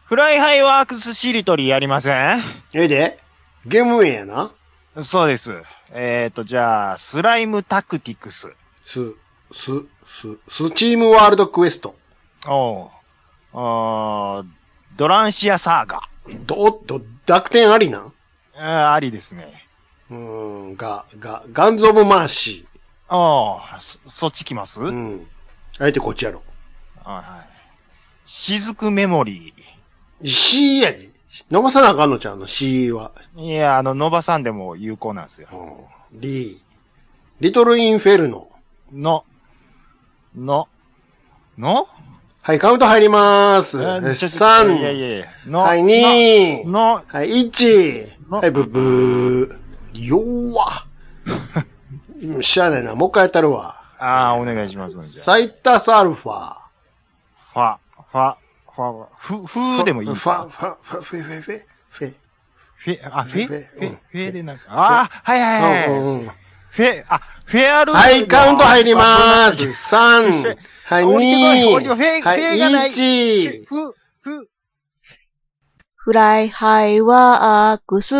フライハイワークスしりとりやりません？ でゲーム名やな。 そうです。じゃあ、スライムタクティクス。 スチームワールドクエスト。 ドランシアサーガ。 濁点ありなん？ ありですね。 ガンズオブマーシー。そっち来ます？ あえてこっちやろ。 はい。雫メモリー。C やで。伸ばさなあかんのちゃうの ?C は。 いや、伸ばさんでも有効なんですよ。 リトルインフェルノ。はい、カウント入りまーす。3。はい、2。はい、1。はい、ブブー。弱っ。しゃあないな。もう一回やったるわ。 お願いします。 サイタスアルファ。 でもいいですか？ フェでなんか。はい。フェアルー。 はい、カウント入りまーす。3。はい、2。はい、1。 フライハイワークス。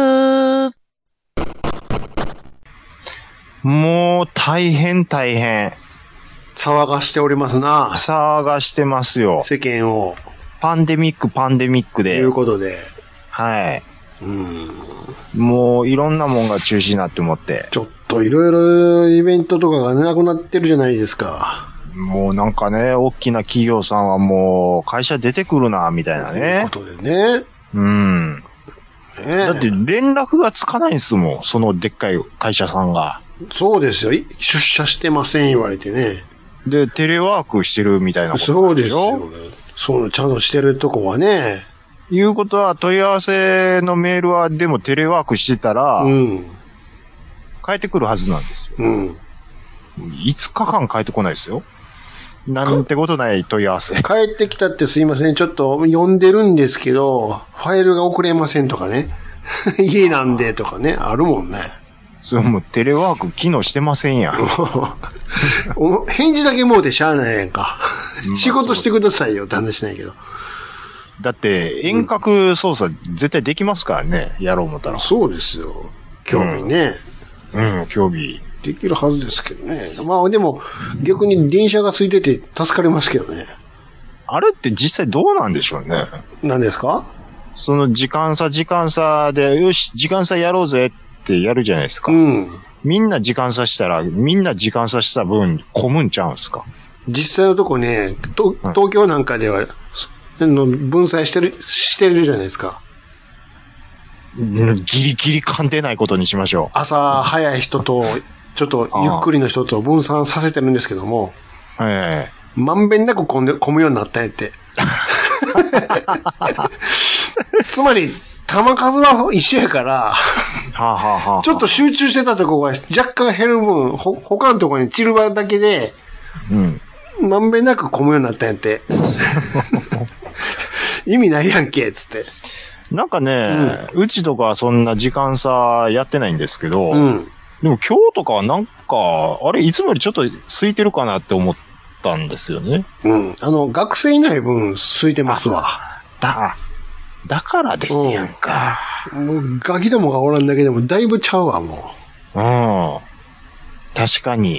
もう、大変。 騒がしておりますな。 騒がしてますよ。 世間を。 パンデミックで。 ということで。 はい。もう、いろんなもんが中止になって思って。 ちょっといろいろイベントとかがなくなってるじゃないですか。 もうなんかね、大きな企業さんはもう、会社出てくるな、みたいなね。 ということでね。 だって連絡がつかないんですもん、そのでっかい会社さんが。 そうですよ。出社してません言われてね。 で、テレワークしてるみたいなことそうですよ。ちゃんとしてるとこはね。 いうことは、問い合わせのメールは、でもテレワークしてたら、帰ってくるはずなんですよ。5日間帰ってこないですよ。なんてことない問い合わせ。 帰ってきたってすいません。ちょっと読んでるんですけど、ファイルが送れませんとかね。家なんでとかね、あるもんね。 それもうテレワーク機能してませんやん。 返事だけもうてしゃあないやんか。仕事してくださいよって話ないけど。 だって遠隔操作絶対できますからね、やろう思ったら。 そうですよ。興味ね。 興味。 できるはずですけどね。まあでも、逆に電車が空いてて助かりますけどね。 あれって実際どうなんでしょうね。 何ですか？ その時間差で、よし、時間差やろうぜってやるじゃないですか。みんな時間差したら、みんな時間差した分、混むんちゃうんすか？ 実際のとこね、東京なんかでは、分散してるじゃないですか。 ギリギリ噛んでないことにしましょう。 朝早い人と、ちょっとゆっくりの人と分散させてるんですけども、まんべんなく混むようになったんやって。つまり、玉数は一緒やから、ちょっと集中してたとこが若干減る分、他のとこに散るだけで、まんべんなく混むようになったんやって。意味ないやんけ、つって。 なんかね、うちとかはそんな時間差やってないんですけど、でも今日とかはなんか、あれ、いつもよりちょっと空いてるかなって思ったんですよね。 学生いない分空いてますわ。 だからですやんか。 もうガキどもがおらんだけでもだいぶちゃうわ、もう。確かに。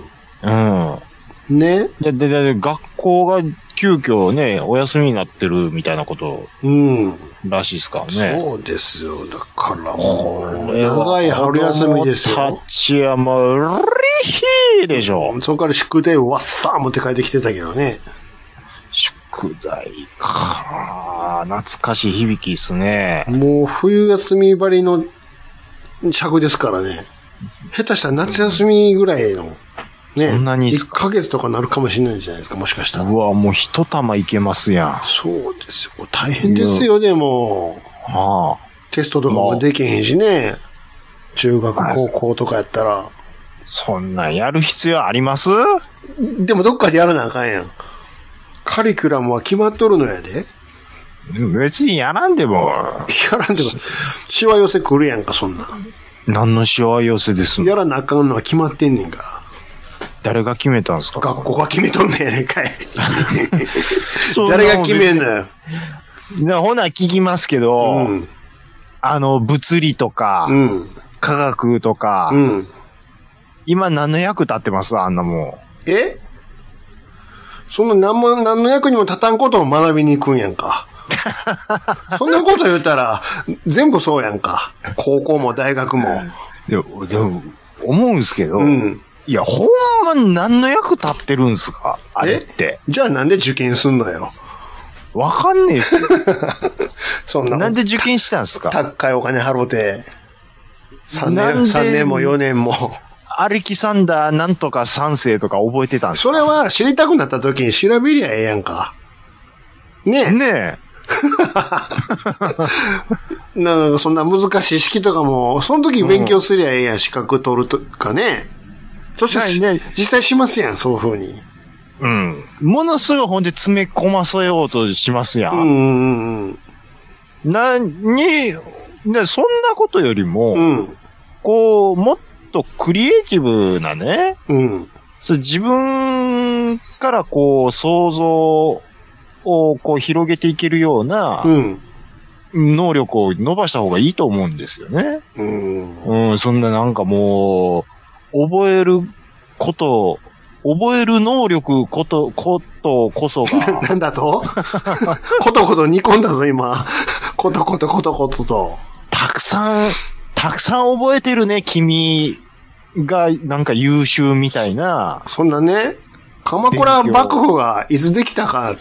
ね。 で、学校が急遽ね、お休みになってるみたいなことらしいですからね。 そうですよ。だからもう、長い春休みですよ。 たちはもう、リヒーでしょ。 そこから宿題をわっさー持って帰ってきてたけどね。 宿題か。懐かしい響きですね。 もう冬休みばりの尺ですからね。下手したら夏休みぐらいの。ね、 そんなに 1ヶ月とかなるかもしれないじゃないですか、もしかしたら。 うわ、もう一玉いけますやん。 そうですよ。大変ですよ、でも。テストとかもできへんしね。中学、高校とかやったら。 そんなんやる必要あります？ でもどっかでやらなあかんやん。カリキュラムは決まっとるのやで。 別にやらんでも。 しわ寄せ来るやんか、そんな。 何のしわ寄せですの？ やらなあかんのは決まってんねんから。 誰が決めたんですか？ 学校が決めとんねんやねんかい。誰が決めんのよ。 ほな聞きますけど、物理とか、科学とか、今何の役立ってますあんなもん。 その何の役にも立たんことを学びに行くんやんか。そんなこと言ったら、全部そうやんか。高校も大学も。 でも、思うんすけど、いや、ほんまに何の役立ってるんすかあれって。 じゃあなんで受験すんのよ。 わかんねえっすよ。 そんな。 なんで受験したんすか高いお金払うて。3年も4年も。 アレキサンダーなんとか3世とか覚えてたんですか？ それは知りたくなった時に調べりゃええやんか。ねえ。 ねえ。 なんかそんな難しい式とかも、その時勉強すりゃええやん、資格取るとかね。そして、実際しますやん、そういう風に。 ものすごいほんで詰め込ませようとしますやん。そんなことよりも、こう、もっとクリエイティブなね、自分からこう、想像をこう広げていけるような、能力を伸ばした方がいいと思うんですよね。そんななんかもう、覚える能力ことこそが。 なんだとことこと煮込んだぞ、今。ことと。 たくさん覚えてるね、君がなんか優秀みたいな。 そんなね、鎌倉幕府がいつできたかって、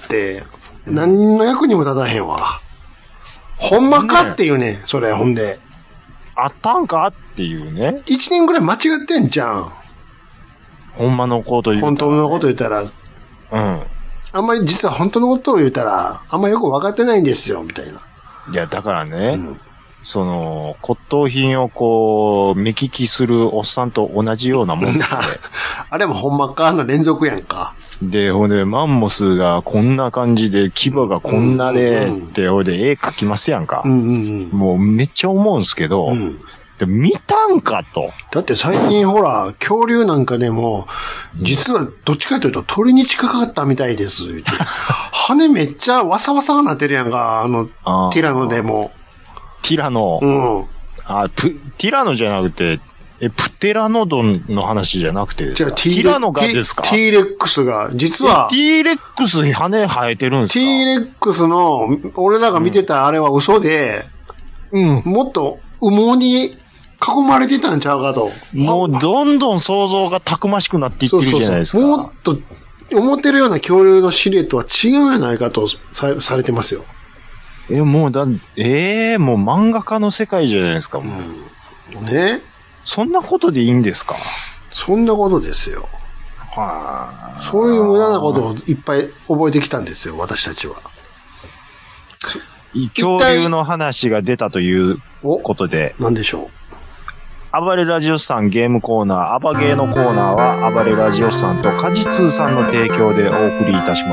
何の役にも立たへんわ。ほんまかっていうね、それ、ほんで。 あったんかっていうね。 1年ぐらい間違ってんじゃん。 ほんまのこと言うたら、ね。 本当のこと言ったら。あんまり実は本当のことを言ったら、あんまよく分かってないんですよ、みたいな。 いや、だからね、その、骨董品をこう、目利きするおっさんと同じようなもんで。 あれもほんまかの連続やんか。 で、ほんで、マンモスがこんな感じで、牙がこんなで、ってほんで、絵描きますやんか。もうめっちゃ思うんすけど、で見たんかと。 だって最近ほら、恐竜なんかでも、実はどっちかというと鳥に近かったみたいです。羽めっちゃわさわさがなってるやんか、ティラノでも。 ティラノ。ティラノじゃなくて、プテラノドンの話じゃなくてですか？ティラノがですか？ ティーレックスが、実は。 ティーレックスに羽生えてるんですか？ ティーレックスの、俺らが見てたあれは嘘で、もっと羽毛に囲まれてたんちゃうかと。 もうどんどん想像がたくましくなっていってるじゃないですか。 もっと、思ってるような恐竜のシルエットは違うんじゃないかとされてますよ。 もう漫画家の世界じゃないですか、もう。 ね。 そんなことでいいんですか？ そんなことですよ。そういう無駄なことをいっぱい覚えてきたんですよ、私たちは。 恐竜の話が出たということで。 何でしょう。 暴れラジオスさんゲームコーナー、アバゲーのコーナーは、暴れラジオスさんとカジツーさんの提供でお送りいたします。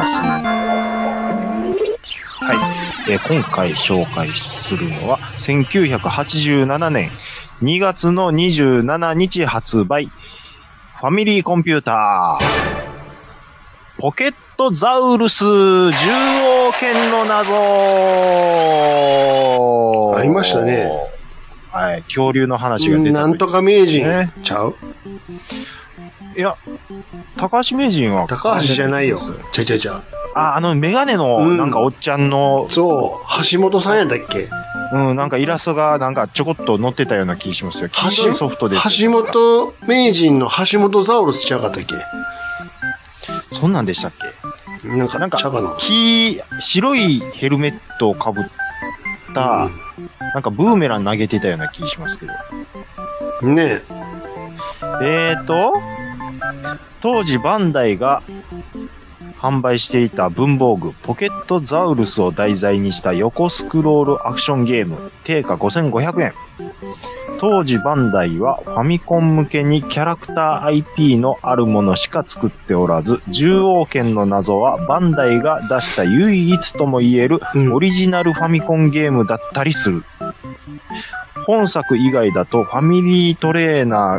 今回紹介するのは、1987年2月の27日発売、ファミリーコンピューター、ポケットザウルス獣王剣の謎。 ありましたね。 はい、恐竜の話が出た。 なんとか名人ちゃう？ いや、高橋名人は。 高橋じゃないよ。ちゃ。 メガネの、なんかおっちゃんの。 そう、橋本さんやったっけ？ なんかイラストがなんかちょこっと載ってたような気がしますよ。黄色いソフトで。 橋本名人の橋本ザウルスちゃうかったっけ？ そんなんでしたっけ？なんか白いヘルメットをかぶった、なんかブーメラン投げてたような気しますけど。 ねえ。当時バンダイが販売していた文房具ポケットザウルスを題材にした横スクロールアクションゲーム、定価5500円。当時バンダイはファミコン向けにキャラクター IP のあるものしか作っておらず、獣王剣の謎はバンダイが出した唯一とも言えるオリジナルファミコンゲームだったりする。本作以外だとファミリートレーナ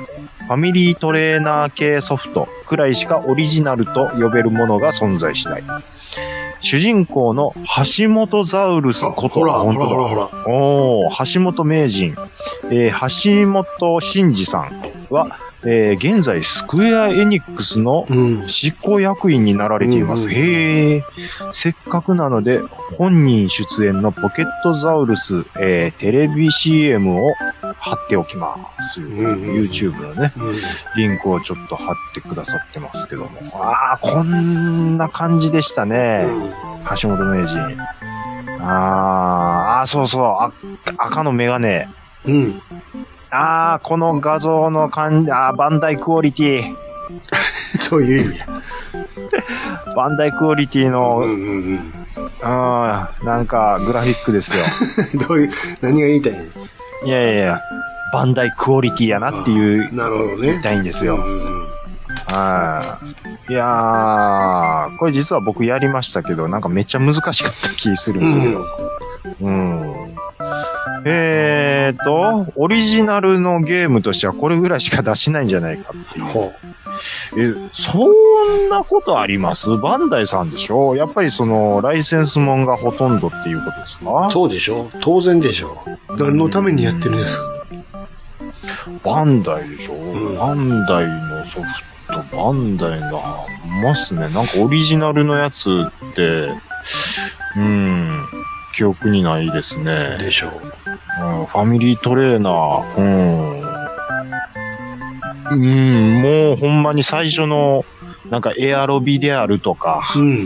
ー系ソフトくらいしかオリジナルと呼べるものが存在しない。 主人公の橋本ザウルスこと。 ほら。 橋本名人。橋本真二さんは、現在スクエアエニックスの執行役員になられています。へー。せっかくなので、本人出演のポケットザウルス、テレビ CM を貼っておきます。YouTube のね、リンクをちょっと貼ってくださってますけども。こんな感じでしたね。橋本名人。そうそう。赤のメガネ。この画像のバンダイクオリティ。 そういう意味や。 バンダイクオリティの、なんかグラフィックですよ。 何が言いたい？ いや、バンダイクオリティやなっていう、 なるほどね。 言いたいんですよ。いやー、これ実は僕やりましたけど、なんかめっちゃ難しかった気するんですけど。オリジナルのゲームとしてはこれぐらいしか出しないんじゃないかっていう。そんなことあります？バンダイさんでしょ？やっぱりライセンスもんがほとんどっていうことですか？ そうでしょ？当然でしょ。誰のためにやってるんですか？ バンダイでしょ？バンダイのソフト、バンダイがますね。なんかオリジナルのやつって、記憶にないですね。 でしょう。 ファミリートレーナー。もうほんまに最初の、なんかエアロビであるとか、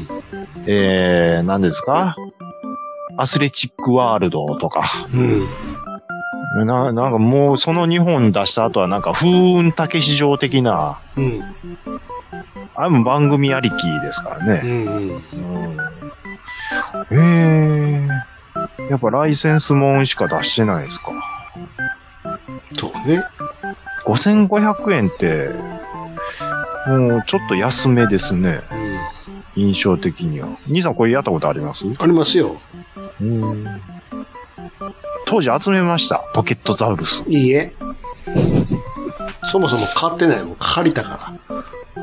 何ですか？アスレチックワールドとか。なんかもうその2本出した後はなんか風雲竹市場的な、あれも番組ありきですからね。やっぱライセンスもんしか出してないですか。 そうね。 5500円って、もうちょっと安めですね。印象的には。兄さんこれやったことあります？ ありますよ。 当時集めました。ポケットザウルス。 いいえ。そもそも買ってないもん。借りたから。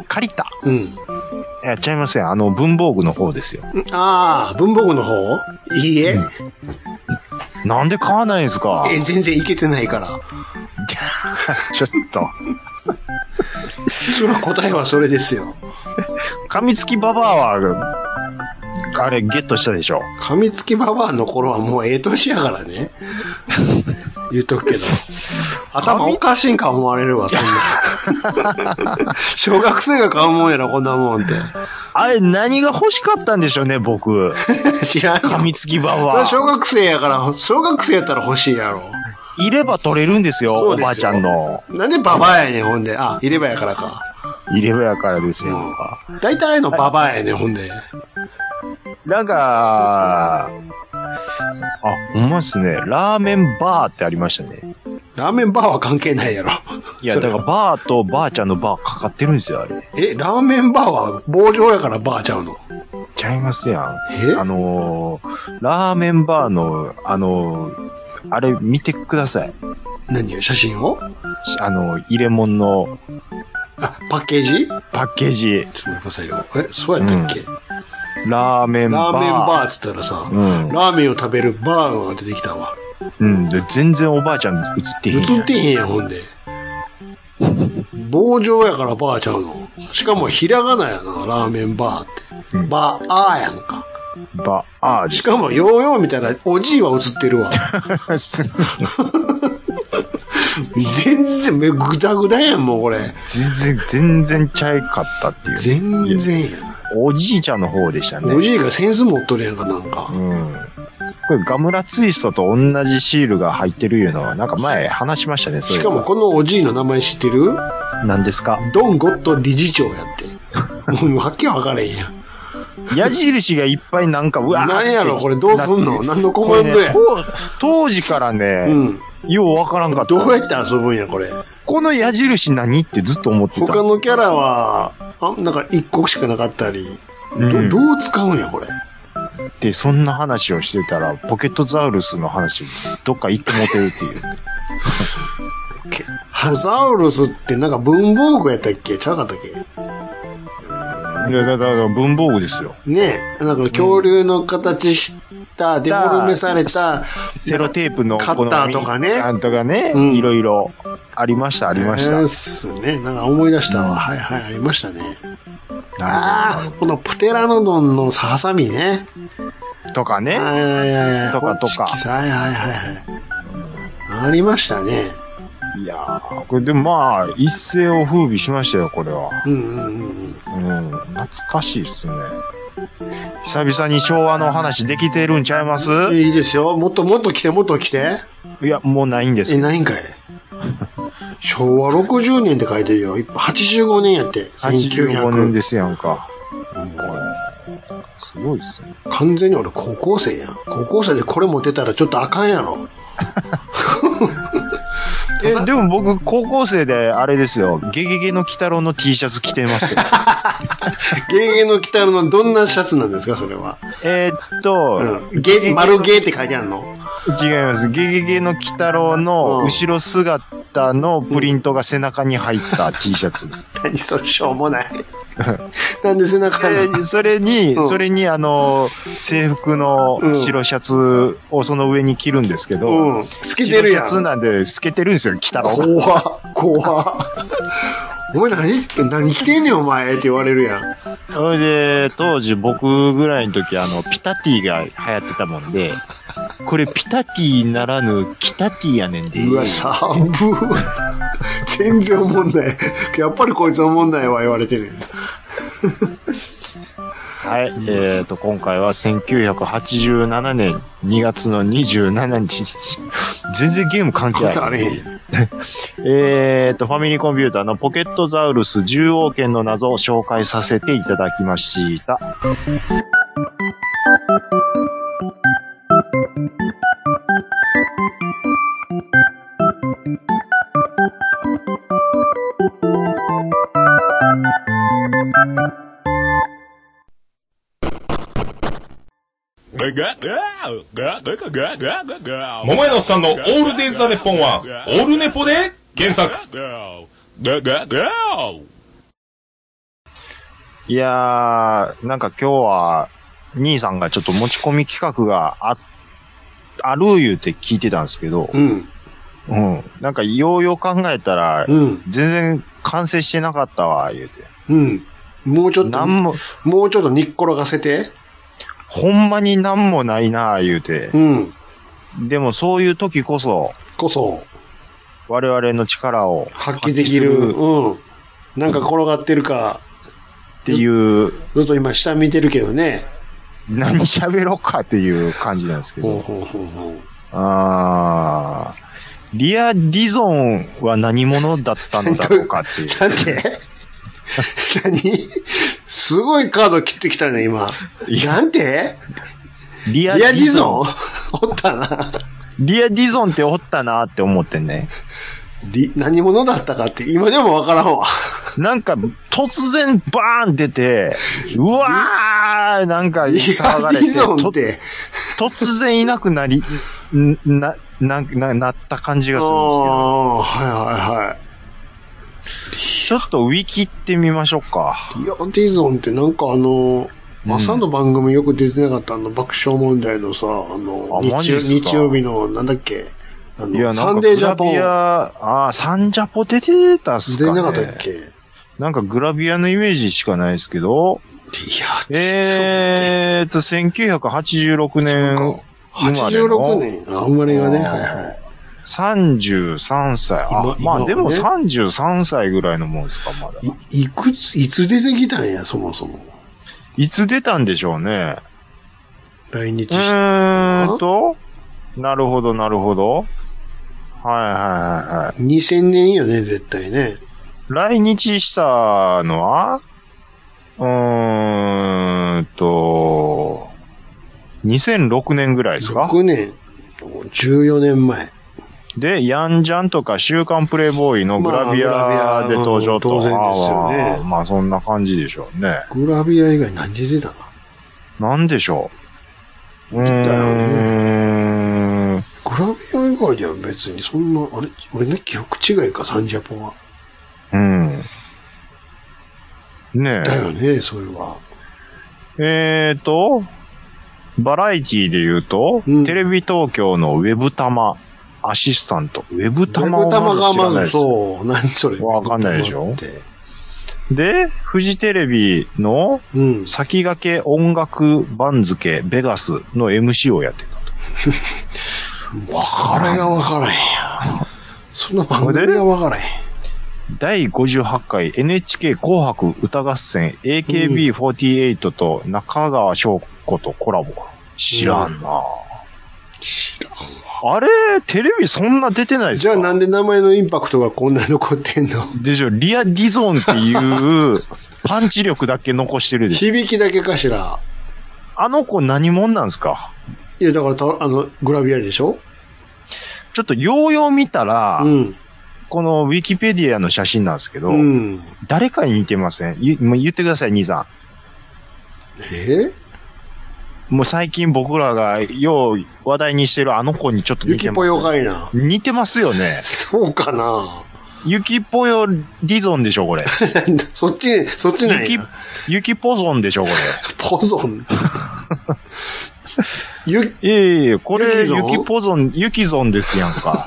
借りた？やっちゃいません。文房具の方ですよ。 文房具の方？いいえ。 なんで買わないんですか？ 全然いけてないから。 ちょっと。 その答えはそれですよ。 噛みつきババアは、あれゲットしたでしょ。 噛みつきババアの頃はもう年やからね。言っとくけど。頭おかしいんか思われるわ、そんな。小学生が買うもんやろ、こんなもんって。 あれ何が欲しかったんでしょうね、僕。 知らんよ。 噛みつきババア。 小学生やから、小学生やったら欲しいやろ。 いれば取れるんですよ、おばあちゃんの。 なんでババアやねん、ほんで。いればやからか。 いればやからですよ。 大体のババアやねん、ほんで。 なんか、ほんまっすね。ラーメンバーってありましたね。 ラーメンバーは関係ないやろ。 いや、だからバーとバーちゃんのバーかかってるんですよ、あれ。 ラーメンバーは棒状やからバーちゃうの？ ちゃいますやん。ラーメンバーの、あれ見てください。 何よ、写真を？ 入れ物の。 パッケージ？ パッケージ。 ちょっと待ってくださいよ。そうやったっけ？ ラーメンバー。 ラーメンバーっつったらさ、ラーメンを食べるバーが出てきたわ。 で、全然おばあちゃん映ってへんやん。 映ってへんやん、ほんで。棒状やからバーちゃうの。しかもひらがなやな、ラーメンバーって。バーやんか。 バー。 しかもヨーヨーみたいなおじいは映ってるわ。全然、ぐだぐだやん、もうこれ。 全然ちゃいかったっていう。 全然やん。 おじいちゃんの方でしたね。 おじいがセンス持っとるやんか、なんか。 これガムラツイストと同じシールが入ってるいうのは、なんか前話しましたね、 しかもこのおじいの名前知ってる？ 何ですか？ ドンゴット理事長やって。もうわけわからへんやん。 矢印がいっぱいなんか、 何やろ、これどうすんの？何のコマンドや？ 当時からね、ようわからんかった。 どうやって遊ぶんや、これ。 この矢印何ってずっと思ってた。 他のキャラは、なんか一個しかなかったり、どう使うんや、これ。 で、そんな話をしてたら、ポケットザウルスの話、どっか行ってもてるっていう。 ポケットザウルスってなんか文房具やったっけ？ちゃうかったっけ？ いや、だから文房具ですよ。 ねえ。なんか恐竜の形した、デフォルメされた、 セロテープのカッターとかね。 なんとかね、いろいろありました、ありました。 ですね。なんか思い出したわ。はいはい、ありましたね。ああ、このプテラノドンのハサミね。 とかね。とか。 はいはいはいはい。ありましたね。 いやー、これでもまあ、一世を風靡しましたよ、これは。懐かしいっすね。久々に昭和の話できてるんちゃいます？ いいですよ。もっと来て。 いや、もうないんですよ。 ないんかい。昭和60年って書いてるよ。85年やって。 85年ですやんか。すごいっすね。 完全に俺高校生やん。高校生でこれ持ってたらちょっとあかんやろ。 でも僕、高校生であれですよ。ゲゲゲの鬼太郎の T シャツ着てますよ。 ゲゲゲの鬼太郎のどんなシャツなんですか、それは。丸ゲーって書いてあるの？ 違います。ゲゲゲの鬼太郎の後ろ姿のプリントが背中に入った T シャツ。 何それ、しょうもない。なんで背中にそれに制服の白シャツをその上に着るんですけど、 透けてるやん。 白シャツなんで透けてるんですよ、鬼太郎。 怖っ。お前何着てんねんお前って言われるやん。 それで、当時僕ぐらいの時ピタティが流行ってたもんで、これピタティならぬキタティやねんで。 うわ、寒ー。全然思んない。やっぱりこいつ思んないわ言われてる。 はい、今回は1987年2月の27日。全然ゲーム関係ない。ファミリーコンピューターのポケットザウルス10王権の謎を紹介させていただきました。 桃屋のおっさんのオールデイズ・ザ・ネッポンはオールネポで検索。 いやー、なんか今日は兄さんがちょっと持ち込み企画がある言うて聞いてたんですけど、なんかようよう考えたら、全然完成してなかったわ言うて。 もうちょっと煮っ転がせて。 ほんまになんもないな言うて。でもそういう時こそ、我々の力を発揮できる。なんか転がってるか。 っていう。 ずっと今下見てるけどね。 何喋ろうかっていう感じなんですけど。リア・ディゾンは何者だったのだろうかっていう。 なんで何すごいカード切ってきたね、今。なんてリア・ディゾンおったな。 リア・ディゾンっておったなって思ってね。 何者だったかって今でもわからんわ。 なんか突然バーン出て、うわーなんか騒がれて、突然いなくなった感じがするんですけど。ちょっとウィキってみましょうか。 リア・ディゾンってなんか朝の番組よく出てなかった爆笑問題のさ、日曜日のなんだっけサンデージャポン。 サンジャポ出てたっすかね。 出なかったっけ？ なんかグラビアのイメージしかないですけど。1986年生まれの。 86年。生まれがね、はいはい。 33歳。まあでも33歳ぐらいのもんですか、まだ。 いつ出てきたんや、そもそも。 いつ出たんでしょうね。 来日した。 なるほど、なるほど。はい。 2000年よね、絶対ね。 来日したのは2006年ぐらいですか？ 6年。14年前。 で、ヤンジャンとか週刊プレイボーイのグラビアで登場と。 当然ですよね。 まあそんな感じでしょうね。 グラビア以外何で出たの？なんでしょう。 グラビア以外では別にそんな、俺ね、記憶違いか、サンジャポは。 ねえ。 だよね、それは。 バラエティで言うと、テレビ東京のウェブタマアシスタント。ウェブタマがまずそう。何それ。 わかんないでしょ。で、フジテレビの先駆け音楽番付ベガスの MC をやってたと。 それがわからへんや。そんな番組がわからへん。 第58回 NHK 紅白歌合戦 AKB48 と中川翔子とコラボ。知らんな。 知らんわ。あれテレビそんな出てないですか？ じゃあなんで名前のインパクトがこんなに残ってんの？ でしょ、リア・ディゾンっていうパンチ力だけ残してるでしょ。 響きだけかしら。 あの子何者なんですか？ いや、だからグラビアでしょ？ ちょっとようよう見たら、このウィキペディアの写真なんですけど、誰かに似てません？言ってください、兄さん。もう最近僕らがよう話題にしてるあの子にちょっと似てます。 ユキポヨかいな。 似てますよね。 そうかな。 ユキポヨディゾンでしょ、これ。 そっちなんや。 ユキポゾンでしょ、これ。 ポゾンこれ、ユキポゾン、ユキゾンですやんか。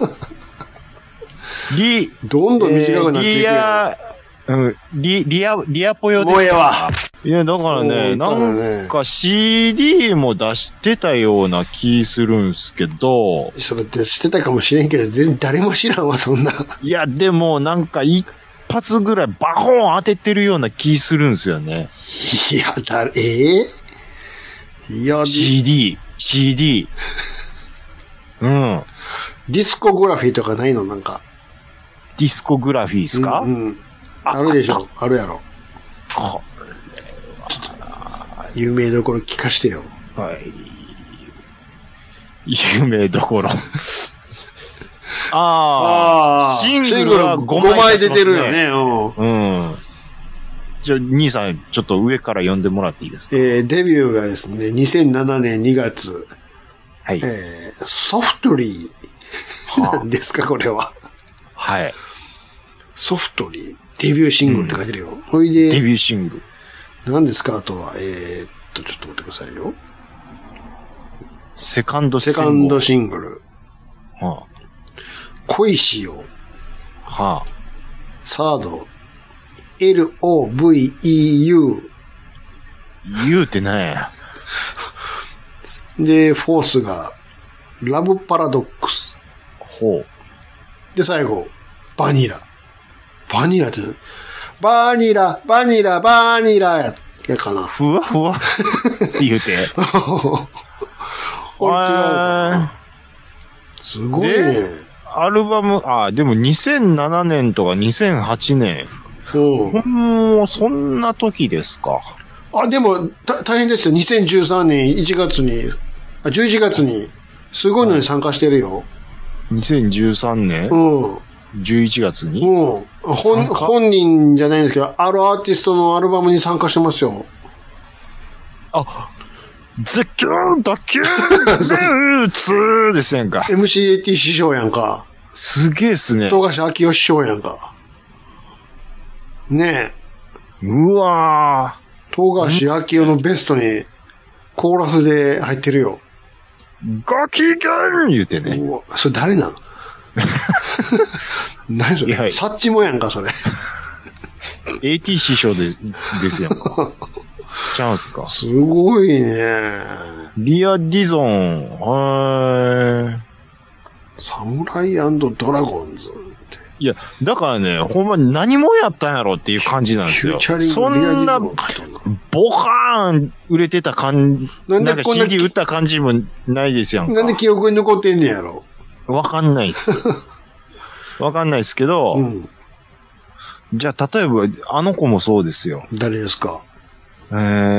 どんどん短くなっていくやん。 リアポヨです。 もうええわ。 いや、だからね、なんか CD も出してたような気するんすけど。 それってしてたかもしれんけど、全然誰も知らんわ、そんな。 いや、でもなんか一発ぐらいバコーン当ててるような気するんすよね。 いや、いや、 CD。うん。 ディスコグラフィーとかないの？なんか。 ディスコグラフィーですか？ あるでしょ。あるやろ。有名どころ聞かしてよ。 はい。有名どころ。シングルは5枚出てるよね。兄さん、ちょっと上から読んでもらっていいですか？ デビューがですね、2007年2月。 はい。 ソフトリー。何ですか、これは。 はい。 ソフトリー。デビューシングルって書いてるよ。 ほいで。デビューシングル。 何ですか、あとは。ちょっと待ってくださいよ。 セカンドシングル。恋しよう。サード。LOVEU。 U って何や。 で、フォースが、ラブパラドックス。で、最後、バニラ。バニラって、バニラやかな。 ふわふわって言うて。 これ違うかな。すごいね。 アルバム、でも2007年とか2008年。もう、そんな時ですか。 でも、大変ですよ。2013年11月に、すごいのに参加してるよ。 2013年11月に本人じゃないんですけど、あるアーティストのアルバムに参加してますよ。 ズキューンドキューンツーですやんか。 MCAT 師匠やんか。 すげえっすね。 富樫明夫師匠やんか。ねえ。うわー。富樫明夫のベストにコーラスで入ってるよ。 ご機嫌言うてね。 それ誰なの？何それ？サッチモやんか、それ。 AT 師匠ですやんか。チャンスか。 すごいね。 リア・ディゾン、 サムライ&ドラゴンズって。 いや、だからね、ほんまに何もやったんやろっていう感じなんですよ。そんな、ボカーン売れてた感じ、なんか CD 売った感じもないですやんか。 なんで記憶に残ってんねやろ。 わかんないっす。わかんないっすけど、じゃあ例えば、あの子もそうですよ。 誰ですか？ も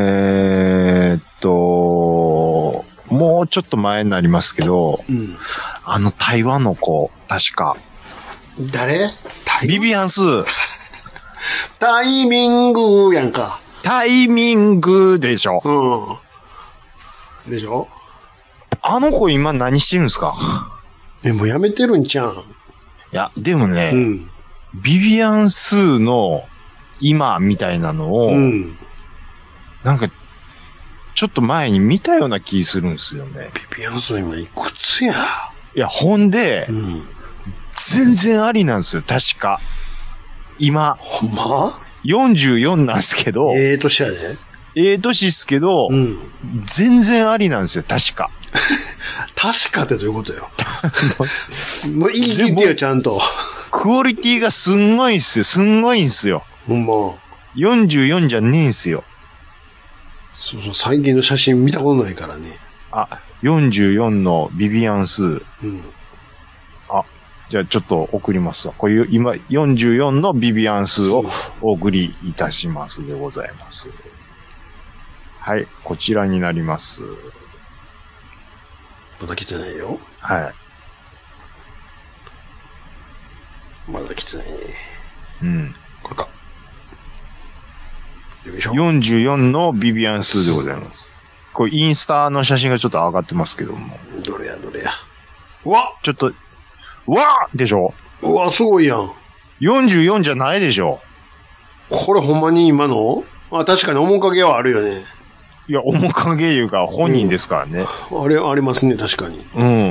うちょっと前になりますけど、台湾の子、確か。 誰？ ビビアンス。 タイミングやんか。 タイミングでしょ。 でしょ？ あの子今何してるんですか？ もうやめてるんちゃうん？ いや、でもね、ビビアンスの今みたいなのを、なんか、ちょっと前に見たような気するんですよね。 ビビアンス今いくつや？ いや、ほんで、全然ありなんですよ、確か。今。 ほんま ?44 なんですけど。 年やで。 年っすけど、全然ありなんですよ、確か。 確かってどういうことよ。もういい言ってよ、ちゃんと。 クオリティがすんごいんすよ、すんごいんすよ。 ほんま。 44じゃねえんすよ。 そうそう、最近の写真見たことないからね。 あ、44のビビアンス。あ、じゃあちょっと送りますわ。こういう、今、44のビビアンスをお送りいたしますでございます。はい、こちらになります。 まだ来てないよ。 はい。 まだ来てないね。これか。 よいしょ。44のビビアンスでございます。これインスタの写真がちょっと上がってますけども。 どれや。うわちょっと、うわでしょ？ うわ、すごいやん。 44じゃないでしょ？ これほんまに今の？あ、確かに面影はあるよね。 いや、面影いうか本人ですからね。 あれ、ありますね、確かに。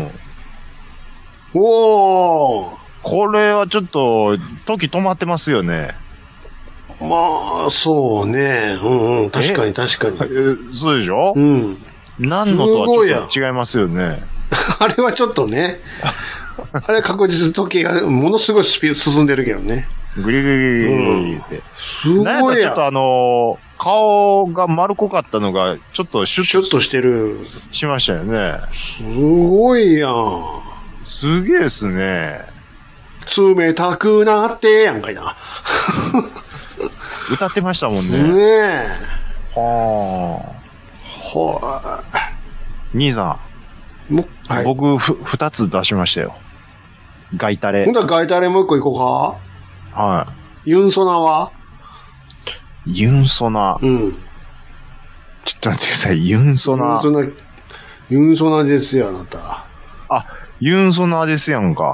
おー。これはちょっと、時止まってますよね。 まあ、そうね。確かに。 そうでしょ？何のとはちょっと違いますよね。 あれはちょっとね。あれ確実時計がものすごいスピード進んでるけどね。 グリグリグリって。 すごいや。 ちょっと顔が丸濃かったのが、ちょっとシュッとしてる。 しましたよね。 すごいやん。 すげえっすね。 冷たくなってやんかいな。 歌ってましたもんね。 ねえ。 はあ。兄さん。はい、僕、2つ出しましたよ。ガイタレ。 ほんとはガイタレもう一個いこうか？ はい。 ユンソナは？ ユンソナ。ちょっと待ってください。ユンソナですよ、あなた。 あ、ユンソナですやんか。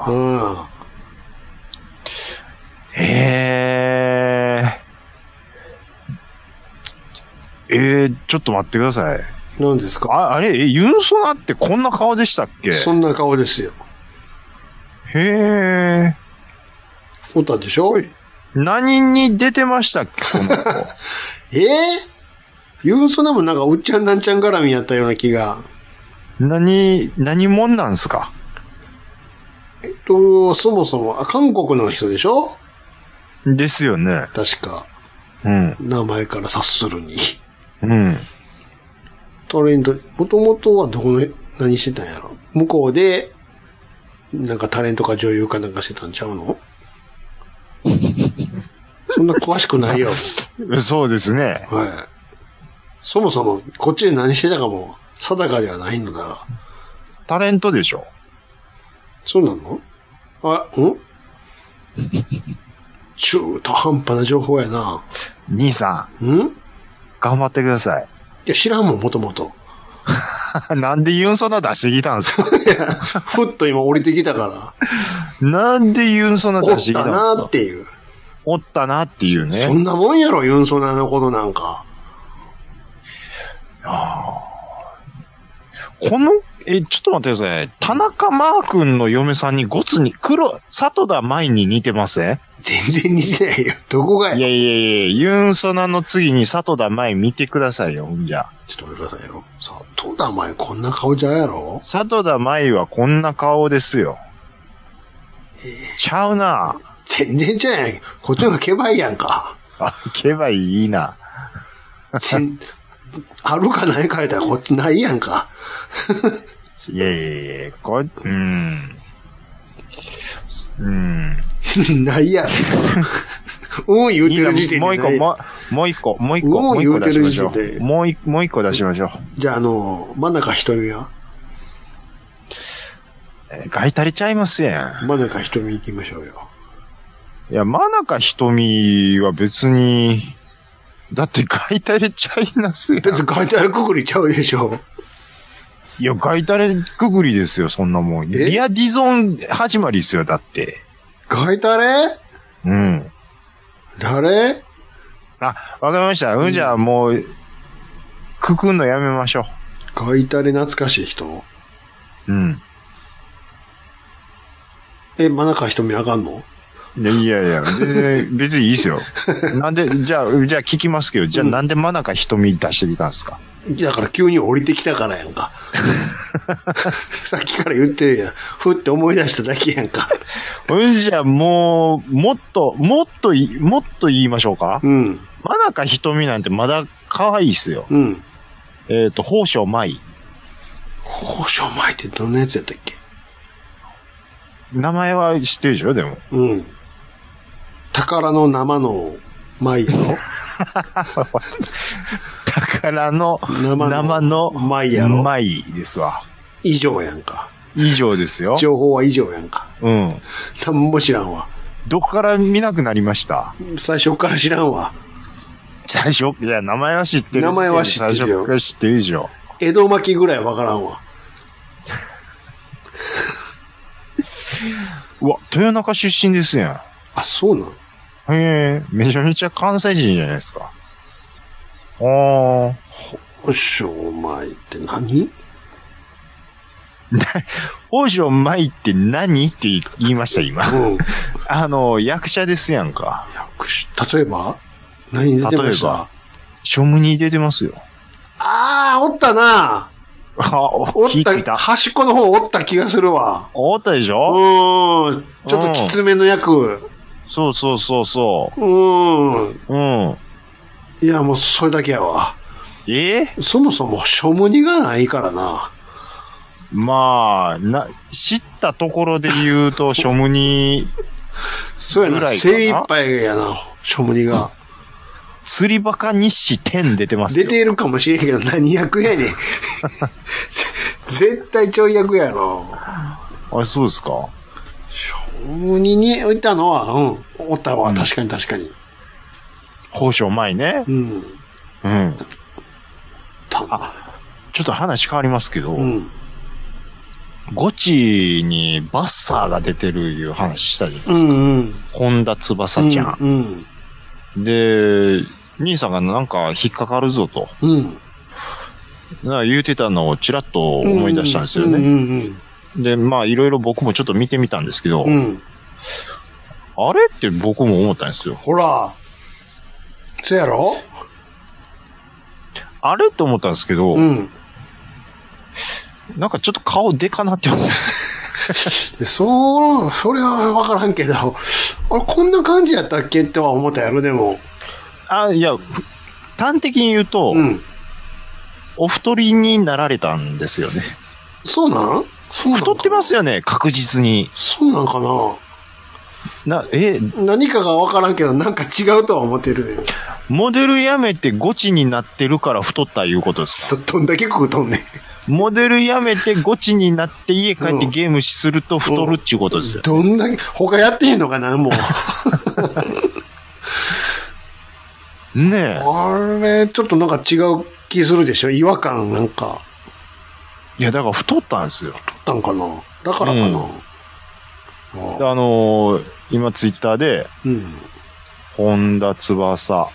ちょっと待ってください。 何ですか？ あれ、ユンソナってこんな顔でしたっけ？ そんな顔ですよ。おったでしょ？ 何に出てましたっけ、この子。 ユンソナもなんかうっちゃんなんちゃん絡みやったような気が。 何者なんすか？ そもそも、韓国の人でしょ？ ですよね。 確か。名前から察するに。タレント、もともとは何してたんやろ？向こうで、なんかタレントか女優かなんかしてたんちゃうの？そんな詳しくないよ。 そうですね。 はい。そもそも、こっちで何してたかも、定かではないのだが。 タレントでしょ？ そうなの？中途半端な情報やな。 兄さん。頑張ってください。 いや、知らんもん、もともと。 なんでユンソナ出してきたんすか？ いや、ふっと今降りてきたから。 なんでユンソナ出してきたんすか？ おったなっていう。 おったなっていうね。 そんなもんやろ、ユンソナのことなんか。 この、ちょっと待ってください。田中マー君の嫁さんにゴツに、里田舞に似てません？ 全然似てないよ。どこがや？ いや、ユンソナの次に里田舞見てくださいよ、ほんじゃ。 ちょっと待ってくださいよ。里田舞こんな顔じゃやろ？ 里田舞はこんな顔ですよ。ちゃうな。 全然じゃない。こっちの方がケバいやんか。 ケバいいな。 あるかないかやったらこっちないやんか。 いや、 ないやろ。言うてる時点で。 もう一個出しましょう。もう一個出しましょう。 じゃあ真中ひとみは？ ガイタレちゃいますやん。 真中ひとみ行きましょうよ。 いや、真中ひとみは別に、だってガイタレちゃいますやん。 別にガイタレくくりちゃうでしょ。 いや、ガイタレくぐりですよ、そんなもん。リアディゾン始まりですよ、だって。 ガイタレ？誰？ あ、わかりました。じゃあもう、くくんのやめましょう。書いたれ懐かしい人？ うん。 真中瞳あかんの？ いや、別にいいですよ。なんで、じゃあ聞きますけど、じゃあなんで真中瞳出してきたんですか？ だから急に降りてきたからやんか。さっきから言ってるやん。ふって思い出しただけやんか。 じゃあもっと言いましょうか？うん。真中瞳なんてまだ可愛いっすよ。うん。宝生舞。 宝生舞ってどんなやつやったっけ？ 名前は知ってるでしょ、でも。うん。 宝の生の舞やろ？ 宝の生の舞やろ？ 舞ですわ。 以上やんか。 以上ですよ。 情報は以上やんか。うん。なんも知らんわ。 どこから見なくなりました？ 最初から知らんわ。 いや、名前は知ってる。 名前は知ってるよ。 最初から知ってるでしょ。 江戸巻きぐらいわからんわ。 うわ、豊中出身ですやん。 あ、そうなん？ へえ、めちゃめちゃ関西人じゃないですか。宝生舞って何？ 宝生舞って何って言いました、今。うん、役者ですやんか。 役者、例えば何出てました？例えば、 ショムニ出てますよ。 ああ、おったな。おった、端っこの方おった気がするわ。 おったでしょ？ ちょっときつめの役。 そう。 うん。いや、もうそれだけやわ。そもそもショムニがないからな。 まあ、知ったところで言うと、ショムニそうやな、精一杯やな、ショムニが。 スリバカ日誌10出てますよ。出てるかもしれんけど、何役やねん。絶対ちょい役やろ。 あれ、そうですか？ ショムニに置いたのは、おったわ、確かに。 宝生舞ね。うん。あ、ちょっと話変わりますけど、ゴチにバッサーが出てるいう話したじゃないですか。本田翼ちゃん。で、兄さんがなんか引っかかるぞと。言うてたのをちらっと思い出したんですよね。で、まあいろいろ僕もちょっと見てみたんですけど、あれって僕も思ったんですよ。 ほら。そうやろ？ あれって思ったんですけど、なんかちょっと顔でかなってます。 それはわからんけど、あれこんな感じやったっけっては思ったやろ、でも。 いや、端的に言うと、お太りになられたんですよね。 そうなん？ 太ってますよね、確実に。 そうなんかな。何かがわからんけど、なんか違うとは思ってるよ。 モデルやめてゴチになってるから太ったいうことですか？ どんだけ食うとんねん。 モデルやめてゴチになって家帰ってゲームすると太るっていうことですよ。 どんだけ、他やってへんのかな、もう。 ねえ。 あれ、ちょっとなんか違う気するでしょ？違和感なんか。 いや、だから太ったんですよ。 太ったんかな？だからかな。 今ツイッターで、本田翼、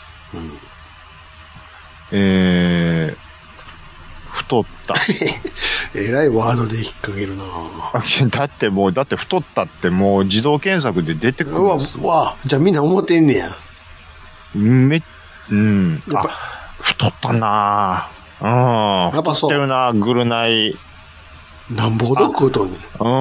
太った。 えらいワードで引っ掛けるなだって太ったってもう自動検索で出てくるんですよ。 じゃあみんな思ってんねや。 太ったなぁ。 やっぱそう。 太ってるなぐるない。 なんぼほど食うとんねん。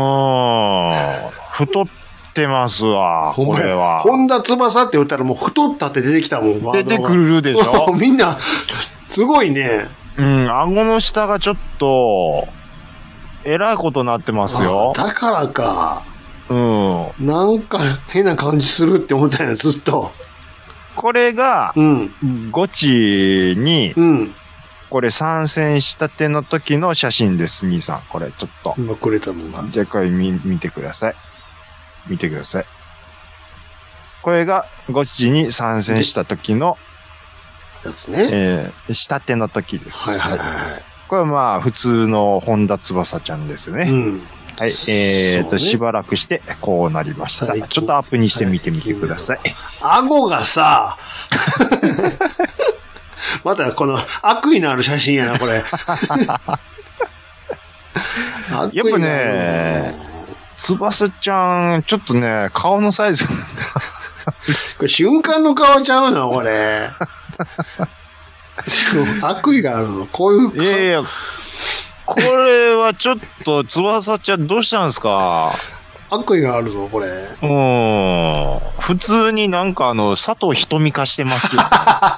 太ってますわ、これは。 本田翼って言ったらもう太ったって出てきたもん、 出てくるでしょ？ みんな、すごいね。 顎の下がちょっと、えらいことになってますよ。 だからか。なんか変な感じするって思ったんや、ずっと。 これが、ゴチに、これ参戦したての時の写真です、兄さん。これ、ちょっと。 今くれたのが。 じゃあ、これ見てください。見てください。これが、ゴチに参戦した時の、 やつね。 したての時です。はい。これはまあ、普通の本田翼ちゃんですね。 はい、しばらくして、こうなりました。ちょっとアップにしてみてみてください。 顎がさ、またこの悪意のある写真やな、これ。やっぱね、翼ちゃん、ちょっとね、顔のサイズ。これ瞬間の顔ちゃうのこれ。悪意があるのこういう。 いやいや、これはちょっと、翼ちゃんどうしたんですか？ 悪意があるぞ、これ。 普通になんか佐藤瞳化してますよ。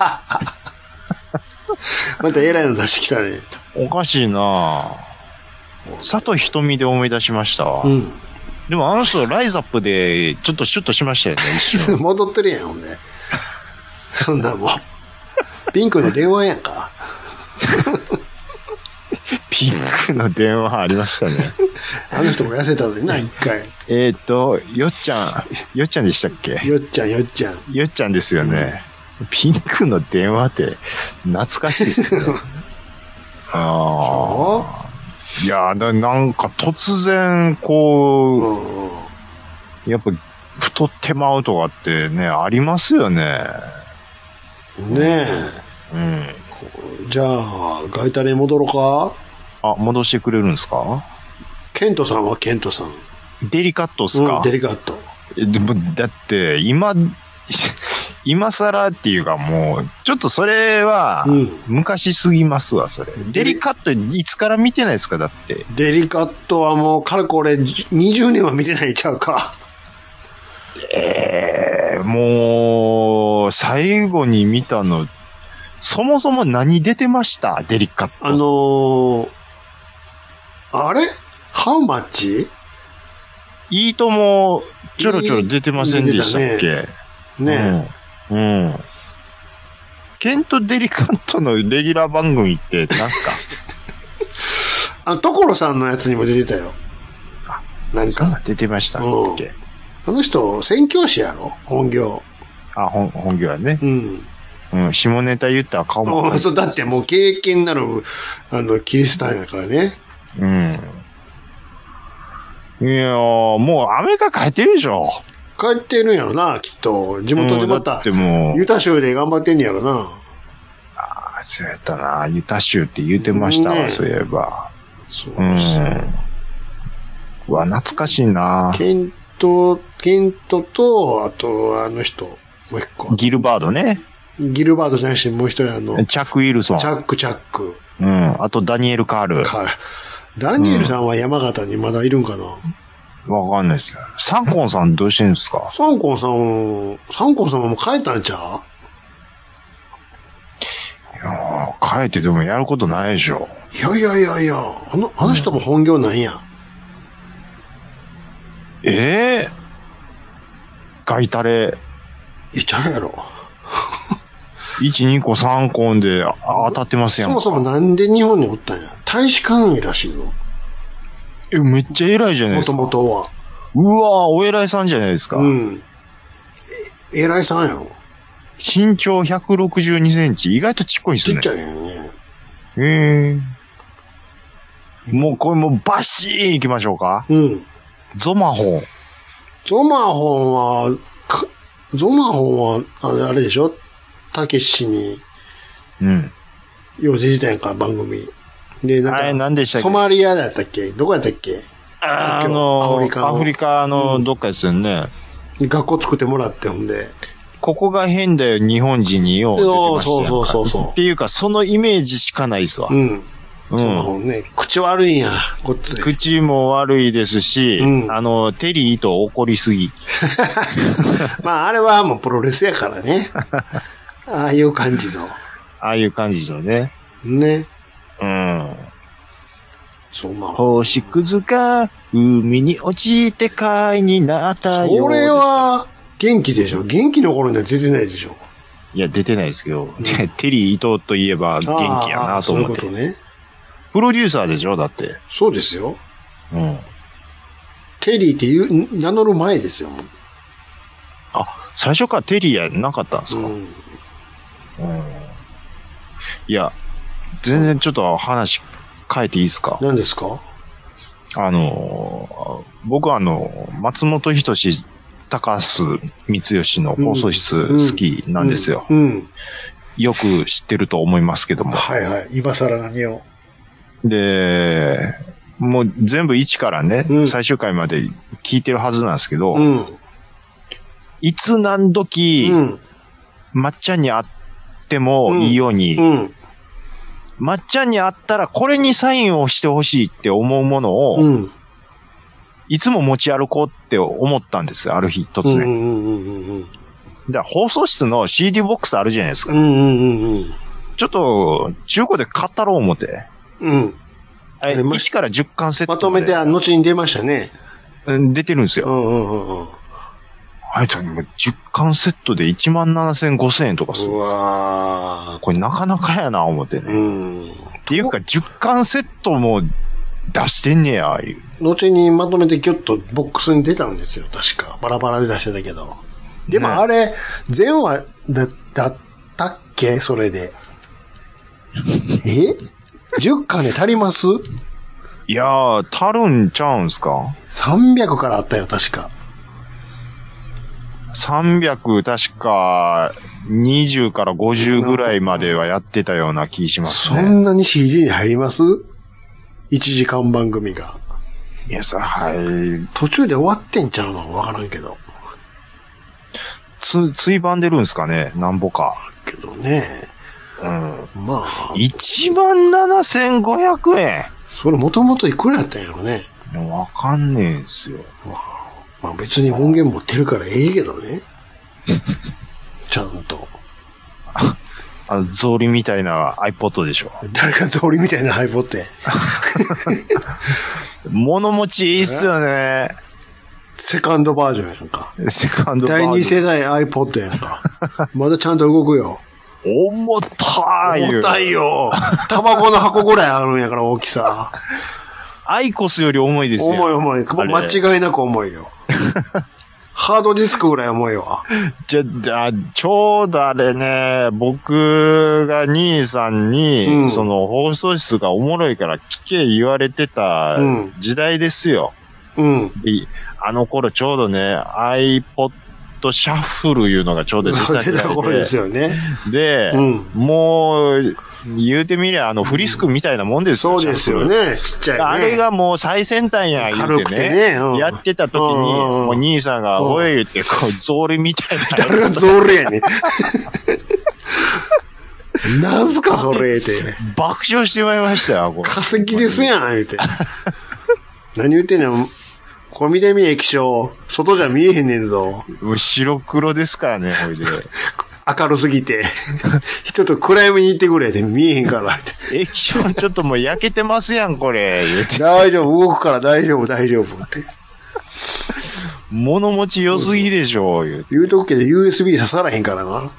また偉いの出してきたね。 おかしいな佐藤瞳で思い出しましたわ。でもあの人、ライザップで、ちょっとシュッとしましたよね、一瞬。 戻ってるやん、ほんで。そんなもん。ピンクの電話やんか。 ピンクの電話ありましたね。 あの人も痩せたのにな、一回。 よっちゃんでしたっけ？ よっちゃん。 よっちゃんですよね。ピンクの電話って懐かしいですね。いや、なんか突然こう、やっぱ太ってまうとかってね、ありますよね。 ねえ。じゃあ、ガイタレに戻ろうか？ 戻してくれるんですか？ ケントさんはケントさん。 デリカットっすか？ デリカット。 でも、だって、今更っていうかもう、ちょっとそれは、昔すぎますわ、それ。デリカットいつから見てないですか、だって。 デリカットはもう、かれこれ20年は見てないちゃうか。 もう、最後に見たの、そもそも何出てました？デリカット。 あれ？ハウマッチ？ いいとも、ちょろちょろ出てませんでしたっけ？ ねえ。ケント・デリカットのレギュラー番組って何すか？ 所さんのやつにも出てたよ。何か。 出てましたっけ？ あの人、宣教師やろ？本業。 本業はね。下ネタ言ったら顔も。 そう、だってもう経験なる、キリシタンやからね。 いやもうアメリカ帰ってるでしょ。 帰ってるんやろな、きっと。地元でまた、ユタ州で頑張ってんやろな。 そうやったな。ユタ州って言うてましたわ、そういえば。 そうです。 うわ、懐かしいな。 ケントと、あと、あの人、もう一個。 ギルバードね。 ギルバードじゃなし、もう一人チャック・ウィルソン。 チャック。 あと、ダニエル・カール。 ダニエルさんは山形にまだいるんかな？ わかんないですよ。サンコンさんどうしてるんですか？ サンコンさんももう帰ったんちゃう？いやー、帰ってでもやることないでしょ。 いや、あの人も本業なんや。 ガイタレ。 ちゃうやろ。 1、2個3個で当たってますやん。 そもそもなんで日本におったんや。大使館員らしいぞ。 めっちゃ偉いじゃないですか。 もともとは。 うわぁ、お偉いさんじゃないですか。 偉いさんやろ。 身長162センチ。意外とちっこいっすね。 ちっちゃいよね。 もうこれもうバシーン行きましょうか。ゾマホンは、あれでしょ？たけしに。よう出てたやんか、番組。で、何でしたっけ？ ソマリアだったっけ？どこやったっけ？アフリカのどっかですよね。 学校作ってもらって、ほんで。 ここが変だよ、日本人によう出てましたやんか。 そう。 っていうか、そのイメージしかないっすわ。 そうね。口悪いんや、こっち。 口も悪いですし、テリーと怒りすぎ。 まあ、あれはもうプロレスやからね。ああいう感じの。 ね。 ね。 星屑が海に落ちて貝になったよ。 これは元気でしょ？元気の頃には出てないでしょ？ いや、出てないですけど、テリー伊藤といえば元気やなと思って。 そういうことね。 プロデューサーでしょ？だって。 そうですよ。テリーって名乗る前ですよ。 最初からテリーやなかったんですか？いや、全然ちょっと話変えていいですか？ 何ですか？ 僕は松本人志、高須光義の放送室好きなんですよ。よく知ってると思いますけども。 はいはい。今更何を。 で、もう全部1からね、最終回まで聞いてるはずなんですけど、いつ何時、まっちゃんに会ってもいいように、まっちゃんに会ったらこれにサインをしてほしいって思うものを、いつも持ち歩こうって思ったんですよ、ある日、突然。放送室の CD ボックスあるじゃないですか。ちょっと、中古で買ったろう思って。1から10巻セット。 まとめて、後に出ましたね。 出てるんですよ。10巻セットで17,000、5,000円とかするんですよ。これなかなかやな、思ってね。っていうか、10巻セットも出してんねや、いう。 後にまとめてギュッとボックスに出たんですよ、確か。バラバラで出してたけど。でもあれ、全話だったっけそれで。10巻で足ります？ いやー、足るんちゃうんすか？ 300 からあったよ、確か。 300、確か、20から50ぐらいまではやってたような気しますね。 そんなに CD に入ります？ 1 時間番組が。 いや、はい。 途中で終わってんちゃうの？わからんけど。 ついばんでるんすかね？なんぼか。 けどね。まあ。 17,500 円。 それもともといくらやったんやろね。 わかんねえんすよ。 まあ別に音源持ってるからええけどね。ちゃんと。 草履みたいな iPod でしょ。 誰が草履みたいな iPod って。 物持ちいいっすよね。 セカンドバージョンやんか。 セカンドバージョン。 第2世代 iPod やんか。まだちゃんと動くよ。 重たいよ。 重たいよ。タバコの箱ぐらいあるんやから、大きさ。 アイコスより重いですよ。 重い。間違いなく重いよ。ハードディスクぐらい重いわ。 ちょうどあれね、僕が兄さんに、その放送室がおもろいから聞け言われてた時代ですよ。あの頃ちょうどね、iPod シャッフルいうのがちょうど出た時代で。 頃ですよね。 で、もう、言うてみりゃ、フリスクみたいなもんですよ。そうですよね。ちっちゃいね。 あれがもう最先端や、言うてね。やってた時に、もう兄さんが、おい言って、こう、ゾールみたいな。 誰がゾールやねん。なんすか、それ、って。 爆笑してまいりましたよ、 化石ですやん、言うて。何言ってんの？これ見てみ、液晶。外じゃ見えへんねんぞ。 白黒ですからね、ほいで。 明るすぎて。人と暗闇に行ってくれって見えへんから。 液晶ちょっともう焼けてますやん、これ。言うて大丈夫、動くから大丈夫って。 物持ち良すぎでしょ、 言うとくけど USB 刺さらへんからな。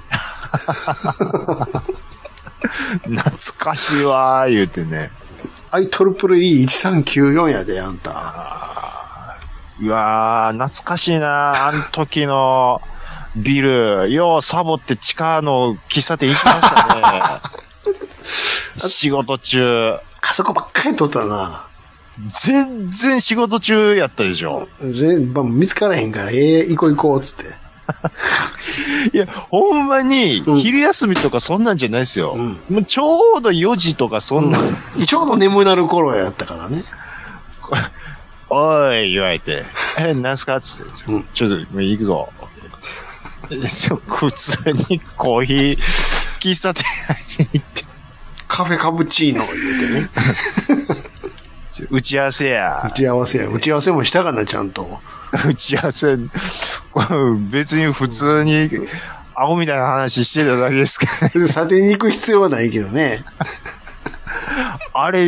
懐かしいわー、言うてね。 IEEE1394 やで、あんた。 うわー、懐かしいな、あん時のビル。ようサボって地下の喫茶店行きましたね。仕事中。 あそこばっかり撮ったな。 全然仕事中やったでしょ。 見つからへんから、行こう、つって。 いや、ほんまに、昼休みとかそんなんじゃないですよ。もうちょうど4時とかそんな、 ちょうど眠なる頃やったからね。 おい、言われて、なんすかつって、ちょっと、行くぞ。普通にコーヒー、喫茶店に行って。 カフェカプチーノ言うてね。 打ち合わせや。 打ち合わせもしたかな、ちゃんと。 打ち合わせ、別に普通に、アホみたいな話してただけですから、 査定に行く必要はないけどね。 あれ、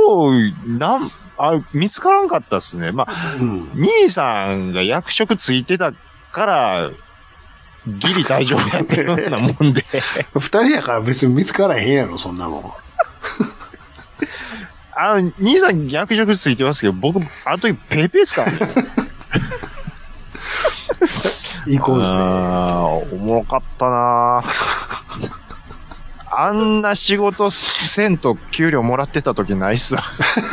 見つからんかったっすね。まあ、兄さんが役職ついてたから、ギリ大丈夫やってるようなもんで。 二人やから別に見つからへんやろ、そんなもん。 兄さん役職ついてますけど、僕、あの時ペーペーですからね。 いい子ですね。 おもろかったなあんな仕事せんと給料もらってた時ないっすわ。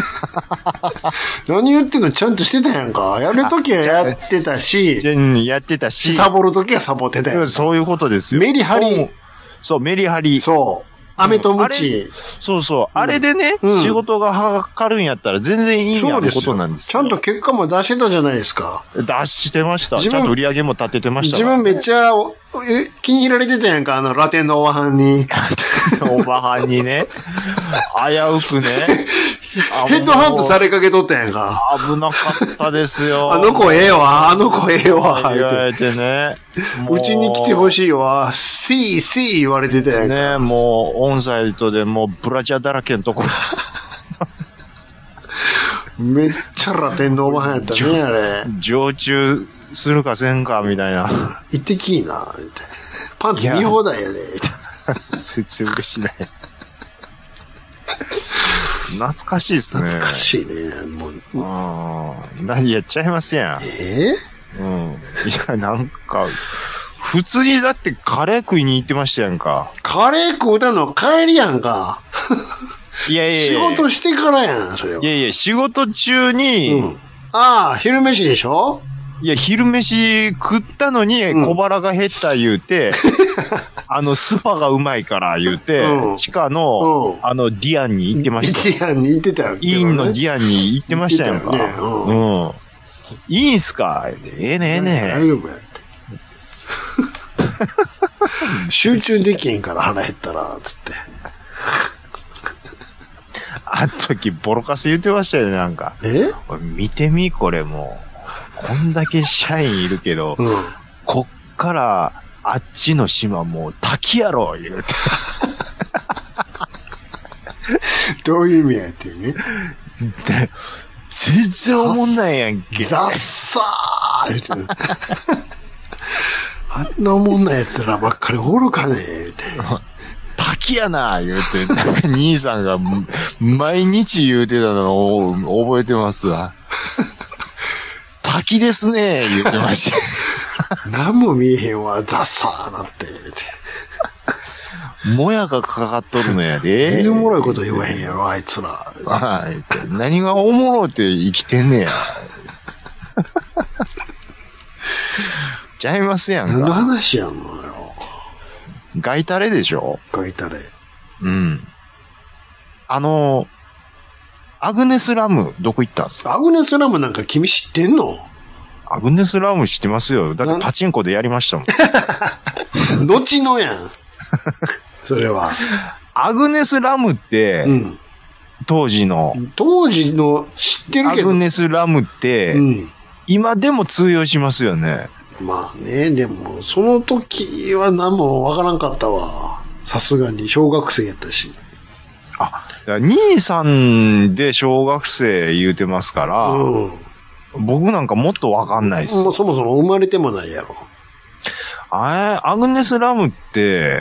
何言ってんの？ちゃんとしてたやんか。やるときはやってたし、 やってたし、 サボるときはサボってたやん。 そういうことですよ。 メリハリ。 そう、メリハリ。 そう。飴とムチ。 そうそう。あれでね、仕事がはかるんやったら全然いいやることなんですよ。 ちゃんと結果も出してたじゃないですか。 出してました。ちゃんと売り上げも立ててました。 自分めっちゃ気に入られてたやんか、ラテンのおばはんに。 おばはんにね。危うくね。 ヘッドハントされかけとったやんか。 危なかったですよ。 あの子ええわ、あの子ええわ。 言われてね。 うちに来てほしいわ。シー言われてたやんか。 ね、もう、オンサイトでもうブラジャーだらけのところ。 めっちゃラテンのおばはんやったね、あれ。 常駐するかせんか、みたいな。 行ってきいな、みたいな。パンツ見放題やで、みたいな。 全然嬉しない。懐かしいっすね。 懐かしいね。 もう。何やっちゃいますやん。うん。いや、なんか、普通にだってカレー食いに行ってましたやんか。 カレー食うたの帰りやんか。 いやいや仕事してからやん、それは。 いやいや、仕事中に、 ああ、昼飯でしょ？ いや、昼飯食ったのに小腹が減った言うて、スパがうまいから言うて、地下の、ディアンに行ってました。 ディアンに行ってたよ。 インのディアンに行ってましたやんか。いいんすか？ええねええね。 大丈夫やって。集中できへんから腹減ったら、つって。 あの時ボロカス言ってましたよね、なんか。見てみ、これもう。こんだけ社員いるけど、こっからあっちの島もう滝やろ、言うて。 どういう意味やっていうね。 全然おもんないやんけ。 ザッサー言うてる。あんなおもんない奴らばっかりおるかね言うて。 滝やな、言うて。なんか兄さんが毎日言うてたのを覚えてますわ。滝ですね、言ってました。 何も見えへんわ、ザッサーなって。 もやがかかっとるのやで。 全然おもろいこと言わへんやろ、あいつら。 はい。何がおもろって生きてんねや。ちゃいますやんか。 何の話やんのよ。 ガイタレでしょ？ ガイタレ。 うん。アグネス・ラム、どこ行ったんですか？ アグネス・ラムなんか君知ってんの？ アグネス・ラム知ってますよ。だってパチンコでやりましたもん。後のやん。それは。 アグネス・ラムって、当時の知ってるけど。 アグネス・ラムって、今でも通用しますよね。 まあね、でも、その時は何もわからんかったわ。さすがに小学生やったし。 兄さんで小学生言うてますから、僕なんかもっとわかんないです。 もうそもそも生まれてもないやろ。 アグネス・ラムって、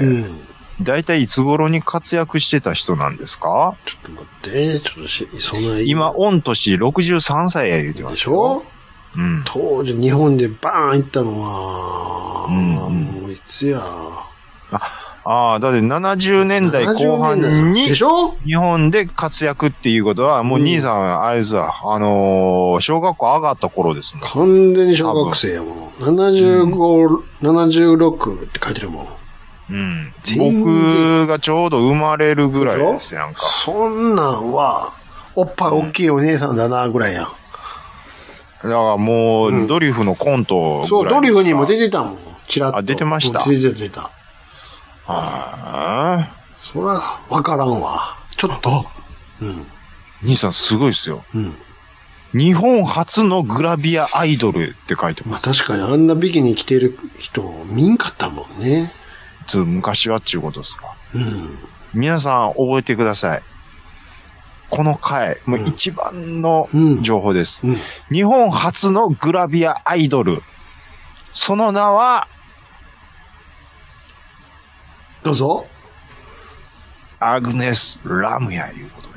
だいたいいつ頃に活躍してた人なんですか？ ちょっと待って、そんな今、御年63歳や言うてます。 でしょ？当時日本でバーン行ったのは、いつや。 だって70年代後半に、日本で活躍っていうことは、もう兄さん、あれですわ、小学校上がった頃ですもん。 完全に小学生やもん。75、76って書いてるもん。 僕がちょうど生まれるぐらいですやんか。 そんなんは、おっぱい大きいお姉さんだな、ぐらいやん。だからもう、ドリフのコントぐらい。 そう、ドリフにも出てたもん。チラッと。 出てました。 出た。そら、わからんわ。ちょっと。 兄さんすごいっすよ。日本初のグラビアアイドルって書いてます。 確かにあんなビキニ着てる人見んかったもんね。 昔はっていうことですか。皆さん覚えてください。この回、もう一番の情報です。日本初のグラビアアイドル。その名は、 どうぞ。 アグネス・ラムや、いうこと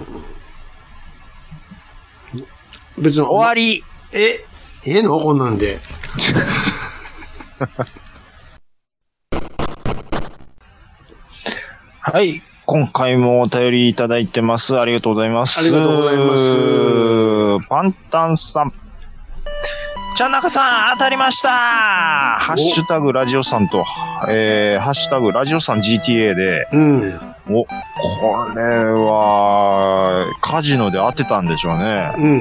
でね。 別に。 終わり。 ええのこんなんで。 はい。今回もお便りいただいてます。ありがとうございます。 ありがとうございます。 パンタンさん。ちゃんなかさん、当たりました。ハッシュタグラジオさんと、ハッシュタグラジオさん GTA で、 うん。 これは、カジノで当てたんでしょうね。 うん。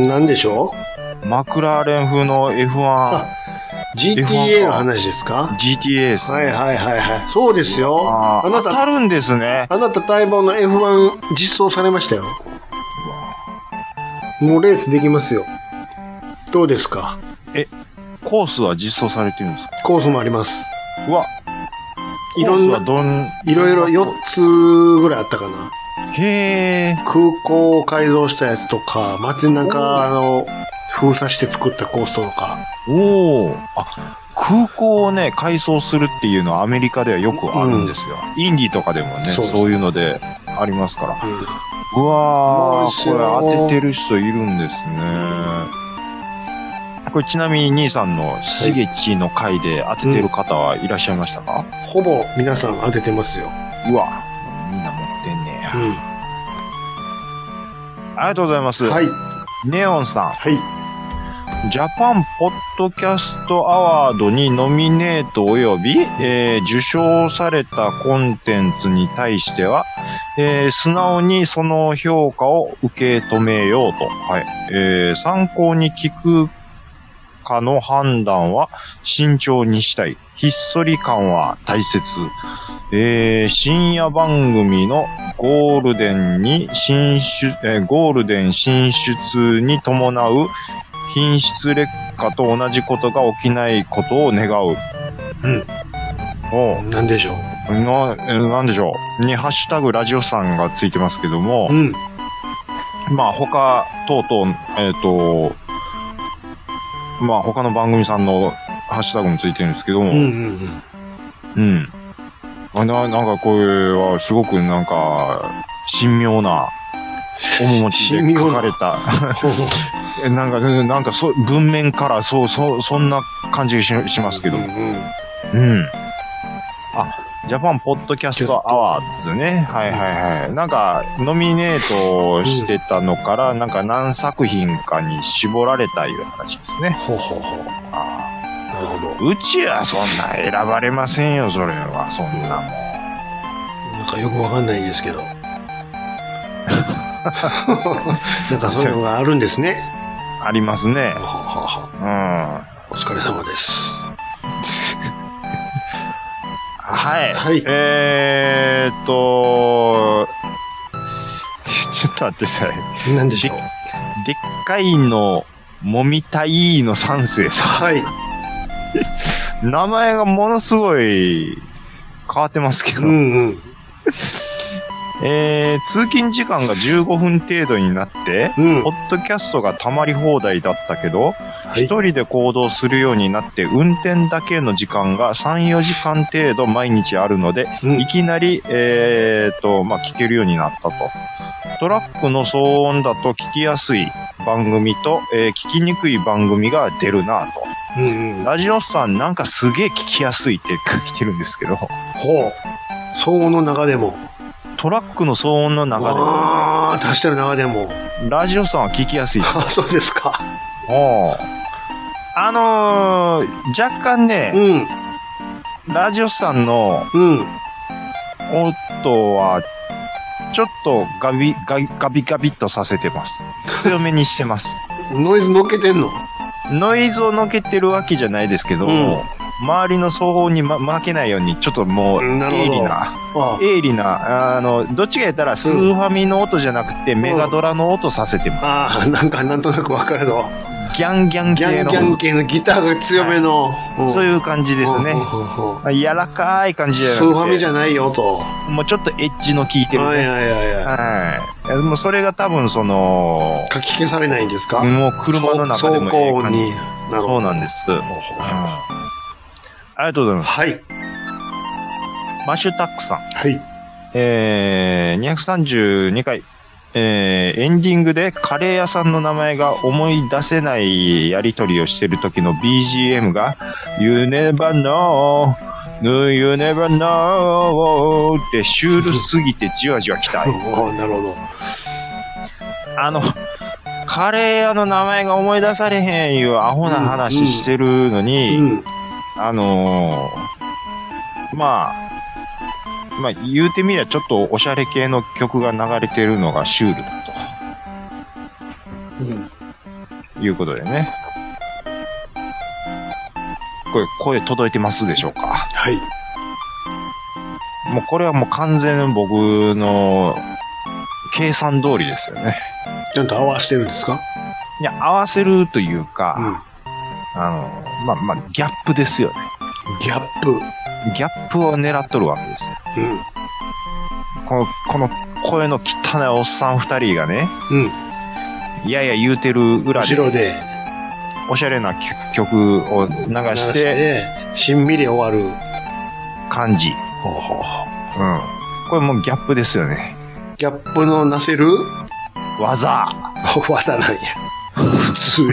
なんでしょう？マクラーレン風の F1。 GTA の話ですか？ GTA ですね。 はい。そうですよ。 あなた当たるんですね。 あなた待望の F1 実装されましたよ。もうレースできますよ。どうですか？ コースは実装されてるんですか？ コースもあります。 うわ。 いろいろ4つぐらいあったかな。 へー。 空港を改造したやつとか、街中封鎖して作ったコースとか。 空港をね、改装するっていうのはアメリカではよくあるんですよ。インディとかでもね、そういうのでありますから。うわー、これ当ててる人いるんですね。これちなみに兄さんのしげちの回で当ててる方はいらっしゃいましたか？ ほぼ皆さん当ててますよ。 うわ、みんな持ってんねや。ありがとうございます。 はい。 ネオンさん。 はい。 ジャパンポッドキャストアワードにノミネート及び、受賞されたコンテンツに対しては、素直にその評価を受け止めようと。はい。参考に聞くかの判断は慎重にしたい。ひっそり感は大切。深夜番組のゴールデン進出に伴う品質劣化と同じことが起きないことを願う。 なんでしょう。 なんでしょう。にハッシュタグラジオさんがついてますけども、まあ他他の番組さんのハッシュタグもついてるんですけども、なんかこれはすごくなんか神妙な面持ちで書かれたなんか文面からそんな感じがしますけど、ジャパンポッドキャストアワーですよね。はい。なんか、ノミネートしてたのから、なんか何作品かに絞られたいう話ですね。 なるほど。 うちはそんな選ばれませんよ、それは。そんなもん。なんかよくわかんないですけど。なんかそういうのがあるんですね。 ありますね。 お疲れ様です。 はい。ちょっと待ってください。 何でしょう。 でっかいの、もみたいの三世さん。 はい。 名前がものすごい変わってますけど。通勤時間が15分程度になって、ポッドキャストがたまり放題だったけど、一人で行動するようになって、運転だけの時間が3、4時間程度毎日あるので、いきなり、聞けるようになったと。トラックの騒音だと聞きやすい番組と、聞きにくい番組が出るなと。ラジオさんなんかすげえ聞きやすいって書いてるんですけど。 騒音の中でも。 トラックの騒音の中でも。 足してる中でも。 ラジオさんは聞きやすい。 そうですか。 若干ね、ラジオさんの、音は、ちょっとガビッとさせてます。強めにしてます。 ノイズ乗っけてんの？ ノイズを乗っけてるわけじゃないですけど、周りの騒音に、負けないように、ちょっともう、鋭利な、どっちが言ったら、スーファミの音じゃなくて、メガドラの音させてます。 なんとなくわかるぞ。 ギャン系の。 ギャン系のギターが強めの。 そういう感じですね。柔らかい感じじゃなくて。 スーファミじゃないよと。 もうちょっとエッジの効いてるね。もうそれが多分かき消されないんですか？ もう車の中でも走行音に。 そうなんです。ありがとうございます。 はい。 マッシュタックさん。 はい。 232回。エンディングでカレー屋さんの名前が思い出せないやりとりをしてる時の BGM が You never know You never know ってシュールすぎてじわじわ来た。 なるほど。 カレー屋の名前が思い出されへんいうアホな話してるのに、まあ、言うてみりゃちょっとおしゃれ系の曲が流れてるのがシュールだと。いうことでね。これ、声届いてますでしょうか？ はい。 もうこれはもう完全に僕の計算通りですよね。 ちゃんと合わせてるんですか？ いや、合わせるというか、ギャップですよね。 ギャップを狙っとるわけですよ。この声の汚いおっさん二人がね、いやいや言うてる裏で、 後ろで、 おしゃれな曲を流して、 しんみり終わる感じ。これもうギャップですよね。 ギャップのなせる技なんや。普通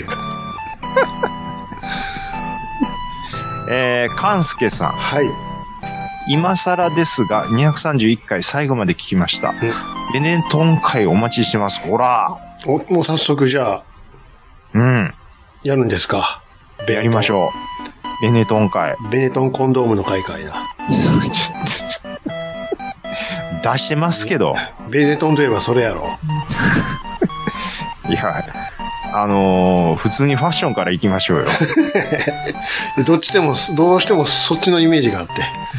や。勘介さん。 はい。 今更ですが、231回最後まで聞きました。ベネトン会お待ちしてます。ほら。 もう早速じゃあ。やるんですか？ やりましょう。ベネトン会。 ベネトンコンドームの会だ。 出してますけど。 ベネトンといえばそれやろ。 いや、普通にファッションから行きましょうよ。 どうしてもそっちのイメージがあって。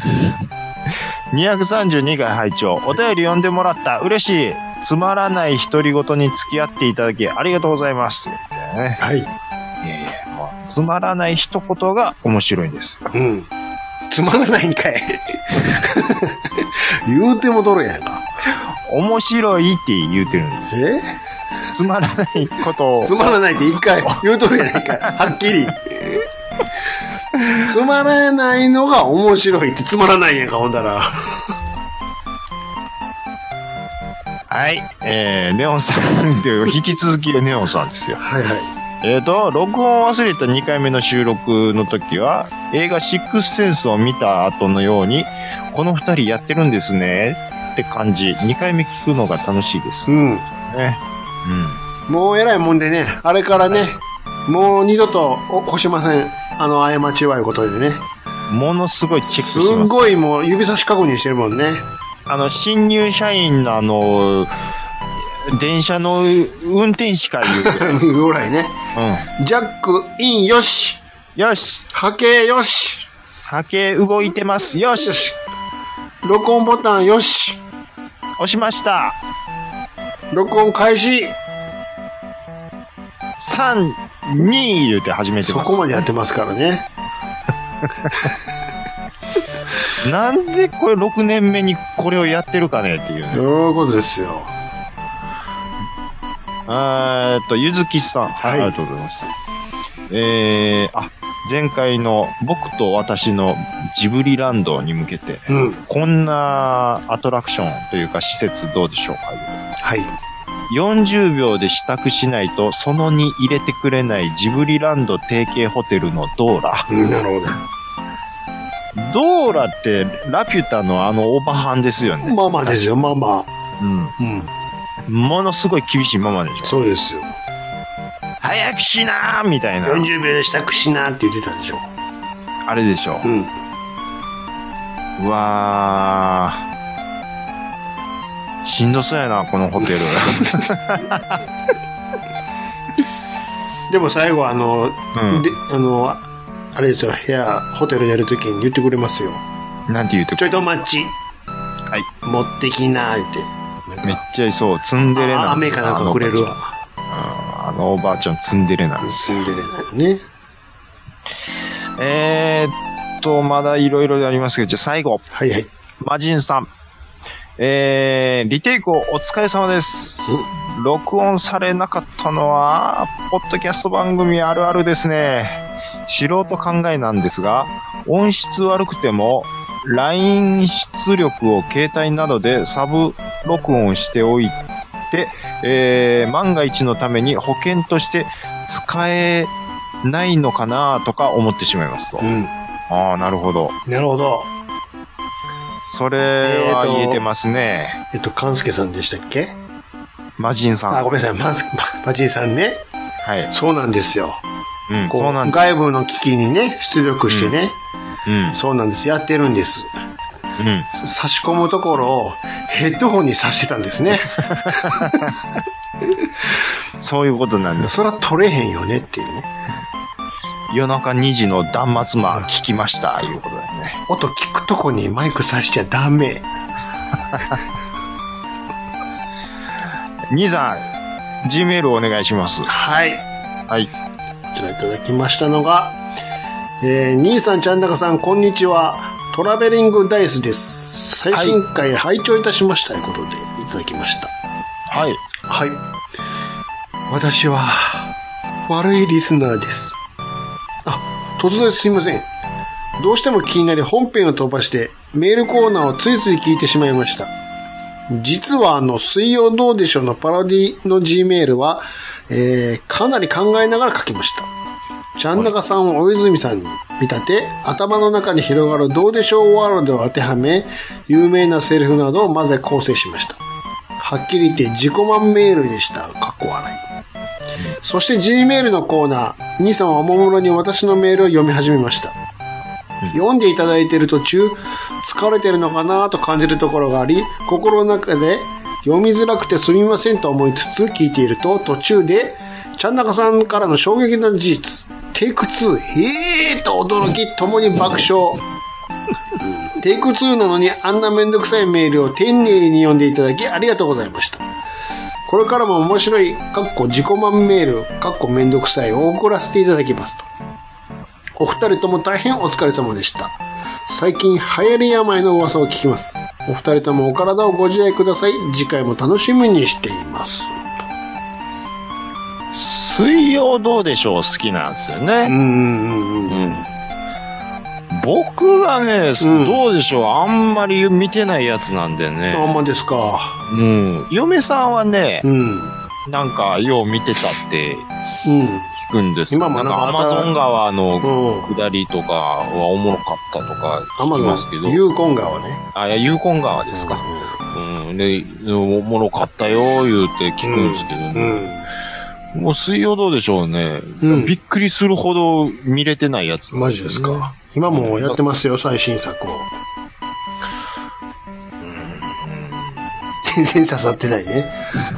232回拝聴。お便り読んでもらった。嬉しい。つまらない独り言に付き合っていただきありがとうございます。 はい。 もうつまらない一言が面白いんです。 つまらないんかい。言うてもどるやんか。 面白いって言うてるんです。つまらないことを。 つまらないって一回言うとるやないかい。はっきり。つまらないのが面白いってつまらないやんか、ほんだら。 はい。ネオンさんで、引き続きネオンさんですよ。 はいはい。 録音忘れた2回目の収録の時は、映画シックスセンスを見た後のように、この2人やってるんですねって感じ、2回目聞くのが楽しいです。 もう偉いもんでね、あれからね、もう二度と起こしません。過ちはいうことでね。 ものすごいチェックします。 すごいもう指差し確認してるもんね。 新入社員の電車の運転士かいう。 ぐらいね。ジャックインよし。 よし。 波形よし。 波形動いてます。よし。 録音ボタンよし。 押しました。 録音開始。 3、2言うて始めてます。 そこまでやってますからね。 なんでこれ6年目にこれをやってるかねっていうね。 そういうことですよ。 ゆずきさん。はい。ありがとうございます。前回の僕と私のジブリランドに向けて、こんなアトラクションというか施設どうでしょうか？ はい。 40秒で支度しないとその2入れてくれないジブリランド提携ホテルのドーラ。 なるほど。 ドーラってラピュタのオバハンですよね。 ママですよ、ママ。 ものすごい厳しいママでしょ。 そうですよ。 早くしなーみたいな。 40秒で支度しなーって言ってたでしょ。 あれでしょ。うわー。しんどそうやな、このホテル。 でも最後あれですよ、部屋、ホテルやるときに言ってくれますよ。 なんて言うとちょいと待ち。 はい。 持ってきなーって。 めっちゃそう、ツンデレなんですよ。 雨かなんかくれるわ。 おばあちゃんツンデレなんですよ。ツンデレだよね。まだいろいろありますけど、じゃあ最後。 はいはい。 マジンさん。リテイクお疲れ様です。録音されなかったのは、ポッドキャスト番組あるあるですね。素人考えなんですが、音質悪くても、LINE 出力を携帯などでサブ録音しておいて、万が一のために保険として使えないのかなとか思ってしまいますと。 うん。 ああ、なるほど。 なるほど。 それは言えてますね。 勘介さんでしたっけ？ マジンさん。 ごめんなさい、マジンさんね。 はい。 そうなんですよ。 そうなんです。 外部の機器にね、出力してね。そうなんです。やってるんです。差し込むところをヘッドホンに挿してたんですね。 そういうことなんです。 それは取れへんよねっていうね。 夜中2時の断末魔聞きました、いうことだよね。 音聞くとこにマイク挿しちゃダメ。 兄さん、G メールお願いします。 はい。 はい。 こちらいただきましたのが、兄さん、ちゃんなかさん、こんにちは。トラベリングダイスです。最新回拝聴いたしました、ということでいただきました。 はい。 はい。私は、悪いリスナーです。突然すいません。どうしても気になり本編を飛ばしてメールコーナーをついつい聞いてしまいました。実は水曜どうでしょうのパロディの G メールは、かなり考えながら書きました。ちゃんなかさんを大泉さんに見立て、頭の中に広がるどうでしょうワールドを当てはめ、有名なセリフなどを混ぜ構成しました。はっきり言って自己満メールでした。かっこ笑い。そして G メールのコーナー、兄さんはおもむろに私のメールを読み始めました。読んでいただいている途中、疲れてるのかなと感じるところがあり、心の中で読みづらくてすみませんと思いつつ聞いていると、途中で、ちゃんなかさんからの衝撃の事実、テイク2、と驚き、共に爆笑。テイク2なのにあんなめんどくさいメールを丁寧に読んでいただきありがとうございました。これからも面白い、自己満メール、めんどくさいを送らせていただきますと。お二人とも大変お疲れ様でした。最近流行り病の噂を聞きます。お二人ともお体をご自愛ください。次回も楽しみにしています。 水曜どうでしょう好きなんですよね。僕がね、どうでしょうあんまり見てないやつなんでね。 あんまですか。 嫁さんはね、なんかよう見てたって聞くんですけど、なんかアマゾン川の下りとかはおもろかったとか聞きますけど。 ユーコン川ね。 ユーコン川ですか。で、おもろかったよ言うて聞くんですけどね。もう水曜どうでしょうね。びっくりするほど見れてないやつ、 マジですか。今もやってますよ、最新作を。全然刺さってないね。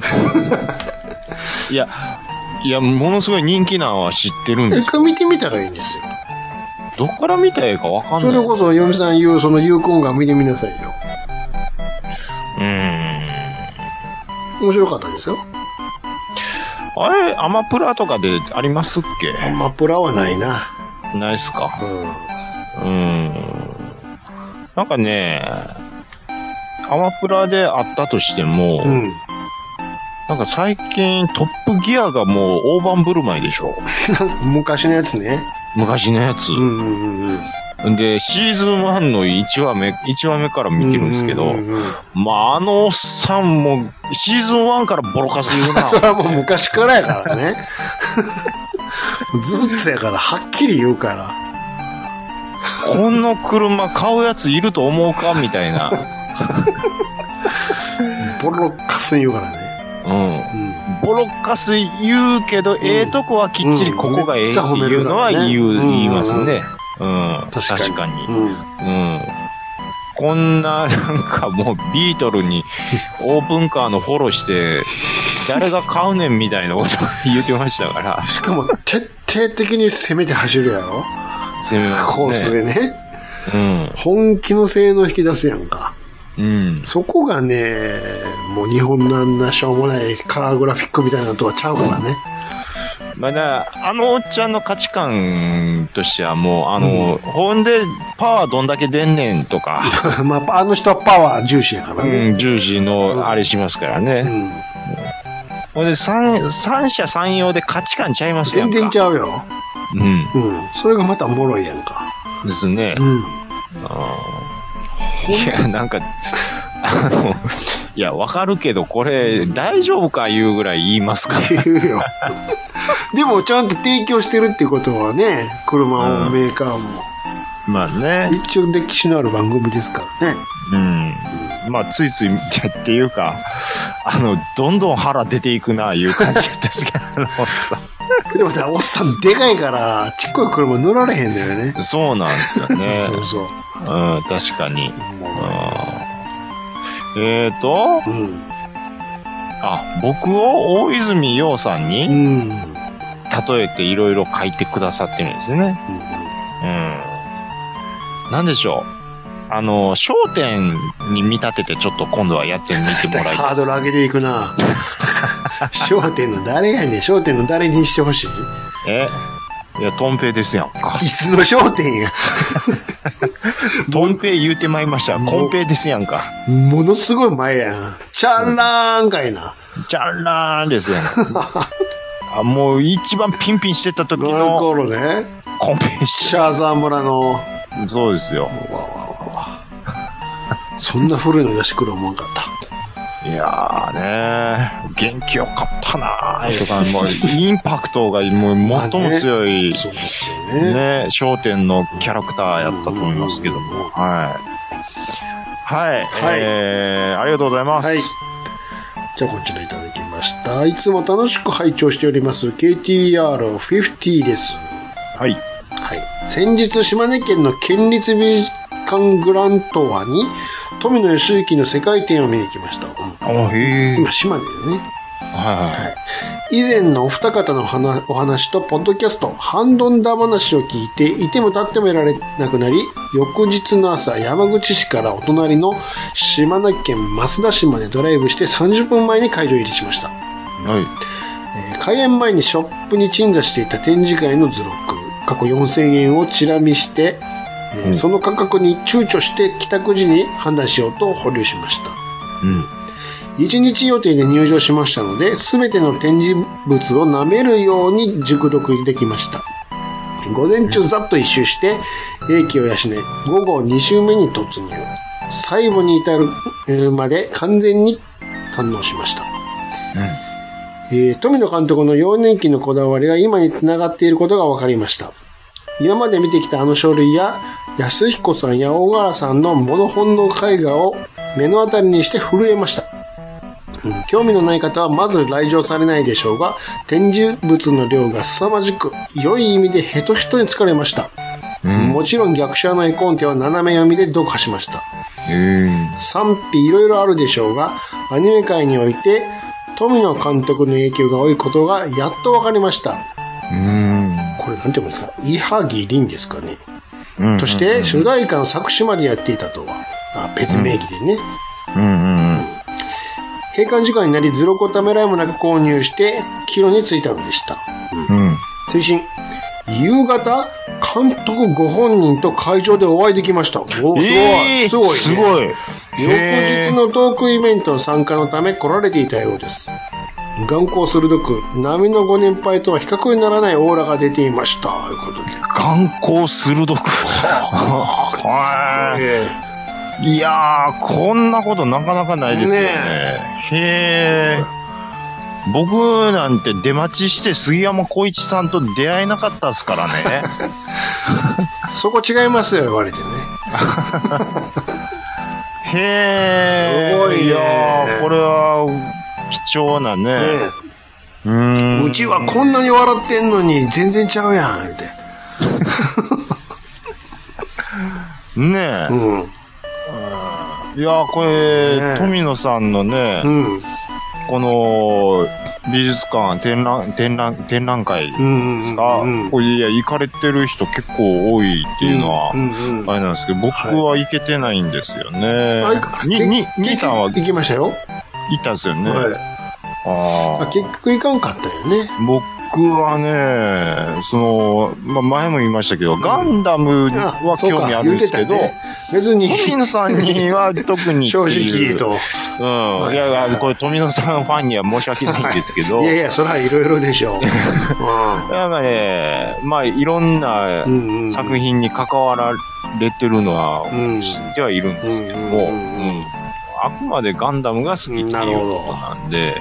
いや、ものすごい人気なのは知ってるんです。 一回見てみたらいいんですよ。 どっから見たらいいかわかんない。 それこそ、嫁さん言う、そのユーコンが見てみなさいよ。面白かったですよ。 あれ、アマプラとかでありますっけ？ アマプラはないな。 ないっすか。なんかね、アマプラであったとしても、なんか最近トップギアがもう大盤振る舞いでしょ。 昔のやつね。 昔のやつ。で、シーズン1の1話目から見てるんですけど、まあ、おっさんも、シーズン1からボロカス言うな。 それはもう昔からやからね。ずっとやから、はっきり言うから。 この車買うやついると思うかみたいな。 ボロカス言うからね。 ボロカス言うけど、とこはきっちりここがっていうのは言いますね。確かに。こんな、なんかもうビートルにオープンカーのフォローして、誰が買うねんみたいなこと言ってましたから。 しかも徹底的に攻めて走るやろ？ 攻めますね。 コースでね。本気の性能引き出すやんか。そこがね、もう日本のあんなしょうもないカーグラフィックみたいなのとはちゃうからね。 まだ、おっちゃんの価値観としてはもう、ほんで、パワーどんだけ出んねんとか。 まあ、あの人はパワー重視やからね。 重視の、あれしますからね。ほんで、三者三様で価値観ちゃいますやんか。 全然ちゃうよ。それがまたおもろいやんか。 ですね。いや、なんか、いや、わかるけど、これ、大丈夫か言うぐらい言いますか？ 言うよ。でも、ちゃんと提供してるってことはね、車をメーカーも。 まあね。 一応歴史のある番組ですからね。 まあ、ついついっていうか、どんどん腹出ていくな、いう感じですけど、おっさん。 でもね、おっさんでかいから、ちっこい車乗られへんだよね。 そうなんですよね。 そうそう。 確かに。僕を大泉洋さんに、例えていろいろ書いてくださってるんですよね。なんでしょう。焦点に見立ててちょっと今度はやってみてもらいたい。 ハードル上げていくな。焦点の誰やねん。焦点の誰にしてほしい？ いや、トンペイですやんか。 いつの焦点や。 トンペイ言うてまいりました。コンペイですやんか。 ものすごい前やん。チャンラーンかいな。 チャンラーンですやんか。もう一番ピンピンしてた時の。 頃ね。 コンペイして。 シャーザー村の。 そうですよ。 そんな古いの出してくる思わんかった。 いやーねー、元気よかったなーとか、もう、インパクトがもう最も強い、 そうですよね。 ね、焦点のキャラクターやったと思いますけども。はい。ありがとうございます。はい。 じゃあ、こちらいただきました。いつも楽しく拝聴しております、KTR50 です。 はい。 はい。先日、島根県の県立美術館グラントアに、富野義行の世界展を見に来ました。今、島根でね。以前のお二方のお話と、ポッドキャスト、ハンドンダ話を聞いて、いても立ってもいられなくなり、翌日の朝、山口市からお隣の島根県益田市までドライブして30分前に会場入りしました。開演前にショップに鎮座していた展示会の図録、過去4000円をチラ見して、その価格に躊躇して帰宅時に判断しようと保留しました。1日予定で入場しましたので、すべての展示物を舐めるように熟読できました。午前中ざっと一周して、英気を養い、午後2周目に突入。最後に至るまで完全に堪能しました。富野監督の幼年期のこだわりが今につながっていることが分かりました。今まで見てきたあの書類や、安彦さんや大柄さんのモノ本の絵画を目の当たりにして震えました。興味のない方はまず来場されないでしょうが、展示物の量が凄まじく、良い意味でヘトヘトに疲れました。もちろん逆者の絵コンテは斜め読みで読破しました。賛否いろいろあるでしょうが、アニメ界において富野監督の影響が多いことがやっと分かりました。これなんて読むんですか？伊萩凛ですかね。そして主題歌の作詞までやっていたとは。別名義でね。閉館時間になり図録をためらいもなく購入して帰路に着いたのでした。追伸。夕方、監督ご本人と会場でお会いできました。すごい。すごい。翌日のトークイベントの参加のため来られていたようです。眼光鋭く、波のご年配とは比較にならないオーラが出ていました。ということで。 眼光鋭く。いやー、こんなことなかなかないですよね。僕なんて出待ちして杉山浩一さんと出会えなかったですからね。 そこ違いますよ、言われてね。 すごいね。いやー、これは貴重なね。 うちはこんなに笑ってんのに全然ちゃうやん、って。 ねえ。いやー、これ、富野さんのね、この美術館展覧会ですか、これ、いや、行かれてる人結構多いっていうのは、あれなんですけど、僕は行けてないんですよね。兄さんは行きましたよ。 行ったんですよね。 結局行かんかったよね。 僕はね、前も言いましたけど、ガンダムは興味あるんですけど、 別に。 富野さんには特に。 正直と。 いや、これ富野さんファンには申し訳ないんですけど。 いや、それはいろいろでしょう。 なんかね、いろんな作品に関わられてるのは知ってはいるんですけども、あくまでガンダムが好きっていうことなんで、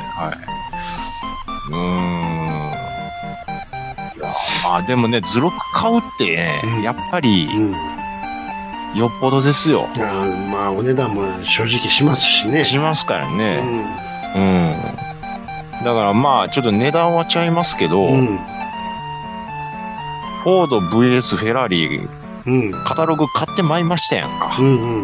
でもね、図録買うってね、やっぱり、 よっぽどですよ。 まあ、お値段も正直しますしね。 しますからね。うん。だからまあ、ちょっと値段はちゃいますけど、フォード VS フェラーリ、カタログ買ってまいりましたやんか。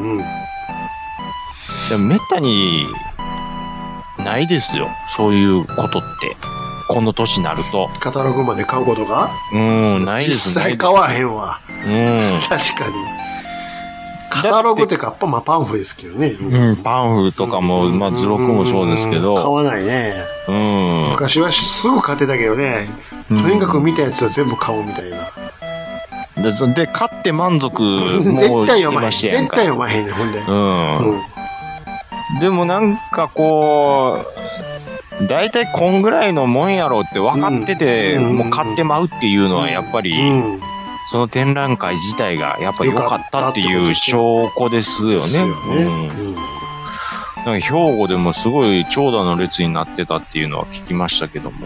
でもめったにないですよ。そういうことって。この年になると。 カタログまで買うことがないですね。実際買わへんわ。確かに。カタログってか、やっぱまあパンフですけどね。 パンフとかも、まあ図録もそうですけど。 買わないね。昔はすぐ買ってたけどね。とにかく見たやつは全部買おうみたいな。 で、買って満足もしてましたやんか。 絶対読まへんね、ほんで。 でもなんかこう、だいたいこんぐらいのもんやろうって分かってて、もう買ってまうっていうのはやっぱり、その展覧会自体がやっぱ良かったっていう証拠ですよね。なんか兵庫でもすごい長蛇の列になってたっていうのは聞きましたけども。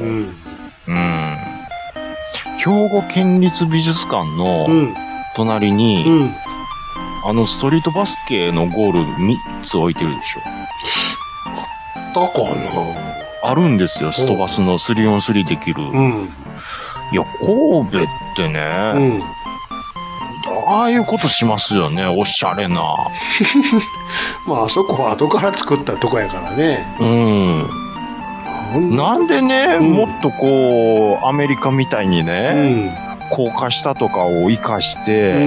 兵庫県立美術館の隣に、ストリートバスケのゴール3つ置いてるでしょ。 だかなあるんですよ、ストバスの 3on3 できる。いや、神戸ってね、ああいうことしますよね、おしゃれな。 まあ、あそこは後から作ったとこやからね。 なんでね、もっとこう、アメリカみたいにね、高架下とかを活かして、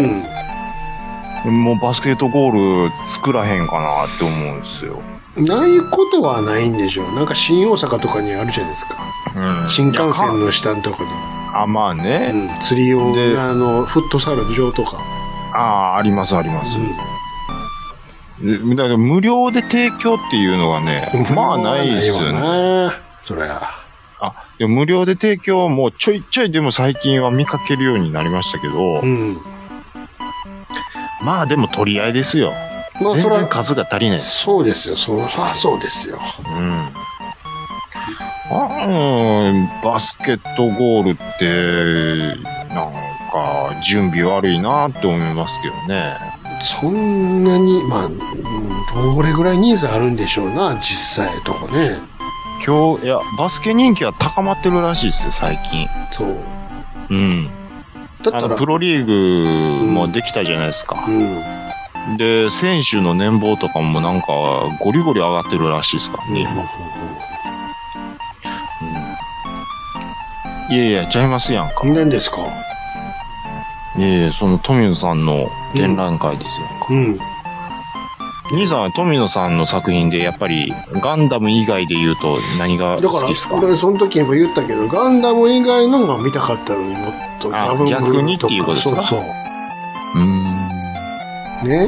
もうバスケットゴール作らへんかなって思うんですよ。 ないことはないんでしょう。なんか新大阪とかにあるじゃないですか。新幹線の下のとこに。 まあね。 釣り用のフットサル場とか。 ありますあります。だから無料で提供っていうのがね、まあないですよね。 そりゃ。 無料で提供もちょいちょいでも最近は見かけるようになりましたけど、まあでも取り合いですよ。全然数が足りない。 そうですよ。そうですよ。 バスケットゴールって、なんか、準備悪いなって思いますけどね。 そんなに、まあ、どれぐらいニーズあるんでしょうな、実際とかね。 バスケ人気は高まってるらしいですよ、最近。 そう。 だったらプロリーグもできたじゃないですか。で、選手の年俸とかもなんか、ゴリゴリ上がってるらしいですからね、今。いや、ちゃいますやんか。 何ですか？ その富野さんの展覧会ですやんか。兄さんは富野さんの作品でやっぱりガンダム以外で言うと何が好きですか？ だから俺その時も言ったけど、ガンダム以外のが見たかったのにもっと逆にっていうことですか？ そう。ね。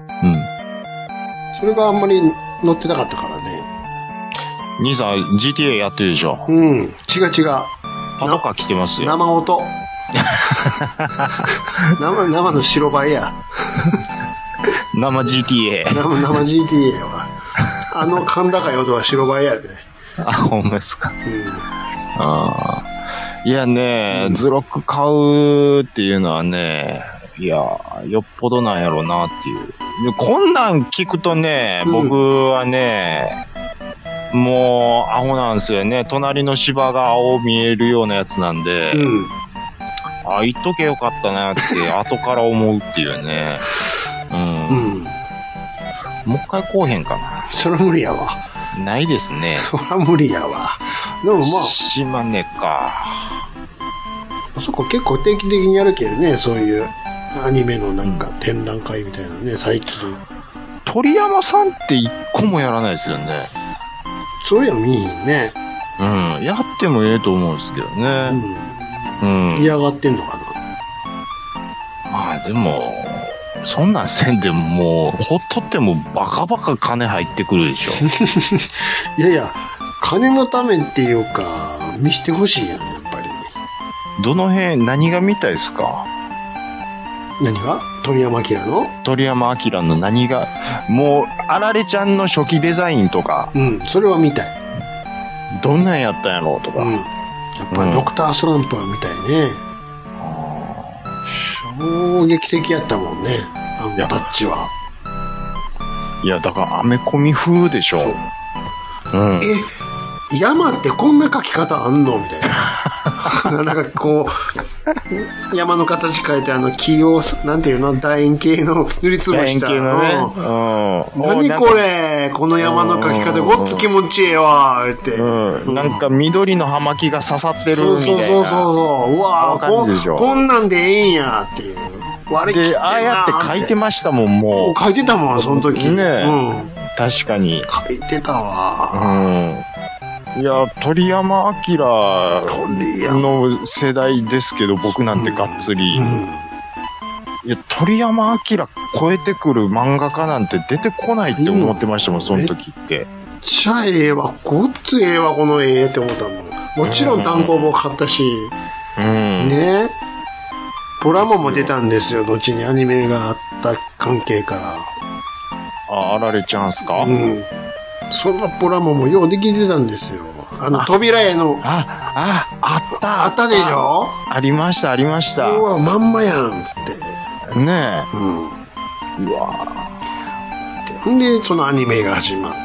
それがあんまり載ってなかったからね。 兄さん GTA やってるでしょ？ 違う。 パトカー来てますよ。 生音。生の白バイや。 生 GTA。 生 GTA は。甲高い音は白バイやで。 ほんまですか。いやね、図録買うっていうのはね、いや、よっぽどなんやろうなっていう。こんなん聞くとね、僕はね、もう、アホなんですよね。隣の芝が青見えるようなやつなんで、言っとけよかったなって、後から思うっていうね。もう一回こうへんかな。 それは無理やわ。 ないですね。 それは無理やわ。でもまあ。 島根か。 そこ結構定期的にやるけどね、そういうアニメのなんか展覧会みたいなね、最近。 鳥山さんって一個もやらないですよね。 そういうの見いんね。 やってもええと思うんですけどね。 嫌がってんのかな。 まあでも、そんなんせんでももう、ほっとってもバカバカ金入ってくるでしょ。 いや、金のためっていうか、見してほしいやん、やっぱり。 どの辺、何が見たいですか？ 何が？鳥山明の？ 鳥山明の何が、もう、あられちゃんの初期デザインとか。 それは見たい。 どんなんやったんやろうとか。 やっぱりドクタースランプは見たいね。衝撃的やったもんね。 タッチは。 いや、だからアメコミ風でしょ。うん。 山ってこんな描き方あんのみたいな。なんかこう、山の形変えて木を、なんていうの、楕円形の塗りつぶした。楕円形のね。何これこの山の描き方ごっつ気持ちいいわ言って。 なんか緑の葉巻が刺さってるみたいな。 そう。うわぁ、こんなんでええんやっていう。 で、ああやって書いてましたもん、もう。書いてたもん、その時。 ね確かに。 書いてたわ。 いや、鳥山明の世代ですけど、僕なんてがっつり。いや、鳥山明超えてくる漫画家なんて出てこないって思ってましたもん、その時って。 めっちゃええわ、ごっつええわ、この絵って思ったもん。もちろん単行本買ったし。ね。プラモも出たんですよ、後にアニメがあった関係から。 あられちゃんすか？ そのプラモもようできてたんですよ。扉絵の。 あったでしょ？ ありました、ありました。 うわ、まんまやん、つって。 ねえ。うわで、そのアニメが始まって。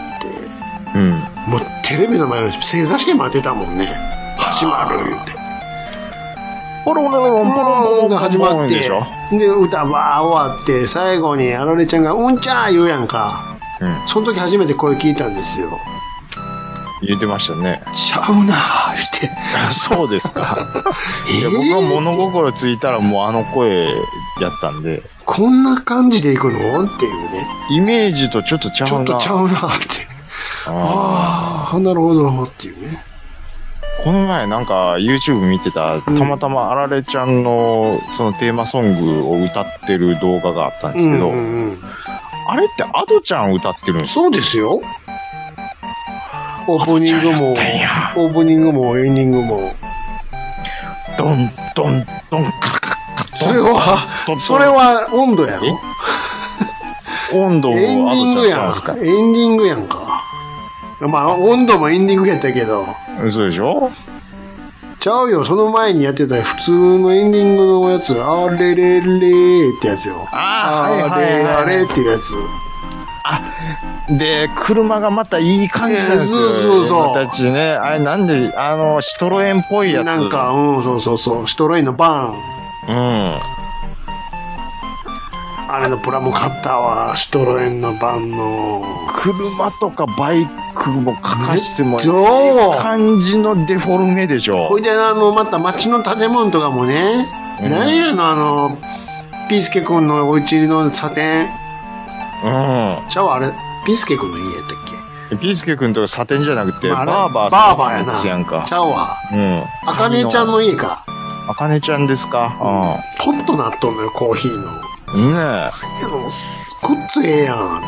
もうテレビの前の正座して待ってたもんね。始まる、言うて。ポロロロロンポロロンが始まって。で、歌ばー終わって、最後にあられちゃんがうんちゃー言うやんか。その時初めて声聞いたんですよ。 言ってましたね。 ちゃうなー言って。 そうですか。いや、僕は物心ついたらもうあの声やったんで。 こんな感じでいくのっていうね。 イメージとちょっとちゃうな。 ちょっとちゃうなーって。ああ、なるほどっていうね。 この前なんか YouTube 見てた、たまたまあられちゃんのそのテーマソングを歌ってる動画があったんですけど、あれってアドちゃん歌ってるんですか？ そうですよ。オープニングもエンディングも。 ドンドンドンカカカ。それは温度やろ？ 温度をアドちゃんなんですか？ エンディングやんか。まあ、温度もエンディングやったけど。 そうでしょ？ ちゃうよ、その前にやってた普通のエンディングのやつ、あれれれーってやつよ。あれあれっていうやつ。 で、車がまたいい感じなんですよ。そう。形ね。あれなんで、シトロエンっぽいやつ。 なんか、そう。シトロエンのバーン。あれのプラも買ったわ、シトロエンのバンの。 車とかバイクもかかしてもいい感じのデフォルメでしょ。 ほいでまた街の建物とかもね、なんやのピースケ君のお家のサテン。ちゃうあれ、ピースケ君の家やったっけ？ピースケ君とかサテンじゃなくて、バーバーやな。やんか。 ちゃうわ。あかねちゃんの家か。 あかねちゃんですか？ ポットなっとんのよ、コーヒーの。 ねえ。 ごっつええやんって。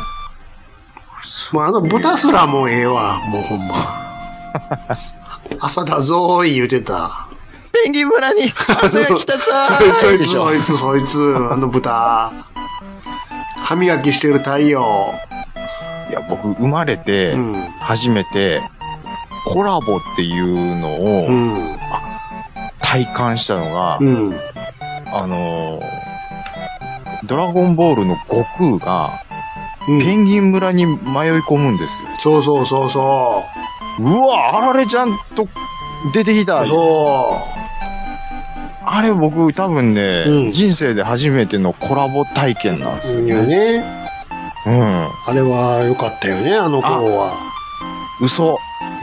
もう豚すらもうええわ、もうほんま。朝だぞーい言うてた。 ペンギン村に朝が来たぞーそいつ、豚。歯磨きしてる太陽。 いや、僕生まれて、初めて、コラボっていうのを、体感したのが、ドラゴンボールの悟空が、ペンギン村に迷い込むんですよ。そう。 うわ、あられちゃんと出てきた。あれ僕多分ね、人生で初めてのコラボ体験なんですよね。 あれは良かったよね、あの頃は。 嘘。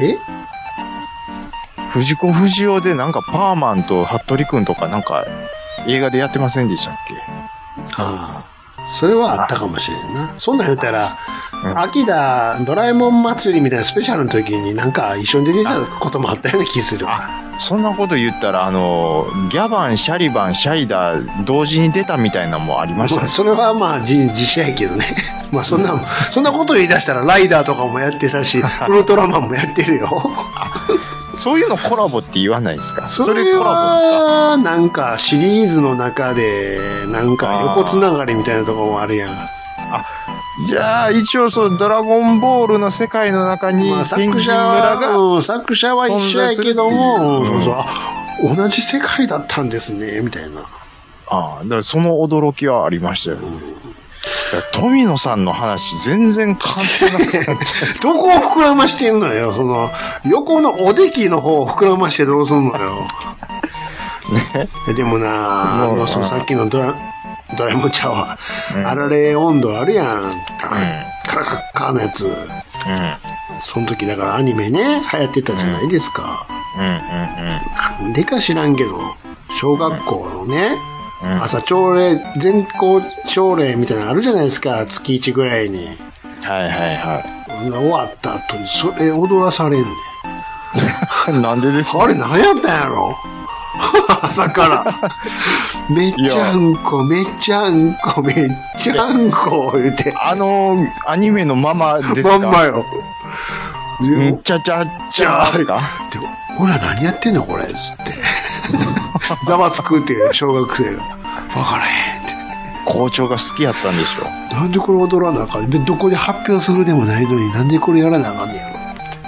藤子不二雄でなんかパーマンと服部くんとかなんか映画でやってませんでしたっけ？ それはあったかもしれんな。そんなん言ったら、秋田ドラえもん祭りみたいなスペシャルの時になんか一緒に出てたこともあったような気するわ。 そんなこと言ったら、ギャバン、シャリバン、シャイダー、同時に出たみたいなのもありましたね。 それはまあ実写やけどね。まあそんなこと言い出したらライダーとかもやってたし、ウルトラマンもやってるよ。 そういうのコラボって言わないですか？ それは、なんかシリーズの中で、なんか横つながりみたいなところもあるやん。 じゃあ、一応ドラゴンボールの世界の中に、ペンギン村が、 作者は一緒やけども、同じ世界だったんですね、みたいな。 ああ、だからその驚きはありましたよ。富野さんの話全然関係なくなってどこを膨らましてんのよ、その、横のおできの方を膨らましてどうすんのよ。ね。でもなそのさっきのドラえもんちゃうわ。あられ温度あるやん。カラカッカーのやつ。その時だからアニメね、流行ってたじゃないですか。なんでか知らんけど、小学校のね、朝朝礼、全校朝礼みたいなのあるじゃないですか、月1ぐらいに。 はいはいはい。 終わった後にそれ踊らされんねん。なんでですか？ あれ何やったんやろ朝から。めっちゃんこ、めっちゃんこ、めっちゃんこ、言うて。 アニメのままですか？ まんまよ。 ちゃちゃちゃーか。 でも、俺ら何やってんのこれ、つって。ざわつくって小学生が。わからへんって。 校長が好きやったんでしょ。 なんでこれ踊らなあかんねん。どこで発表するでもないのになんでこれやらなあかんねんやろ。つって。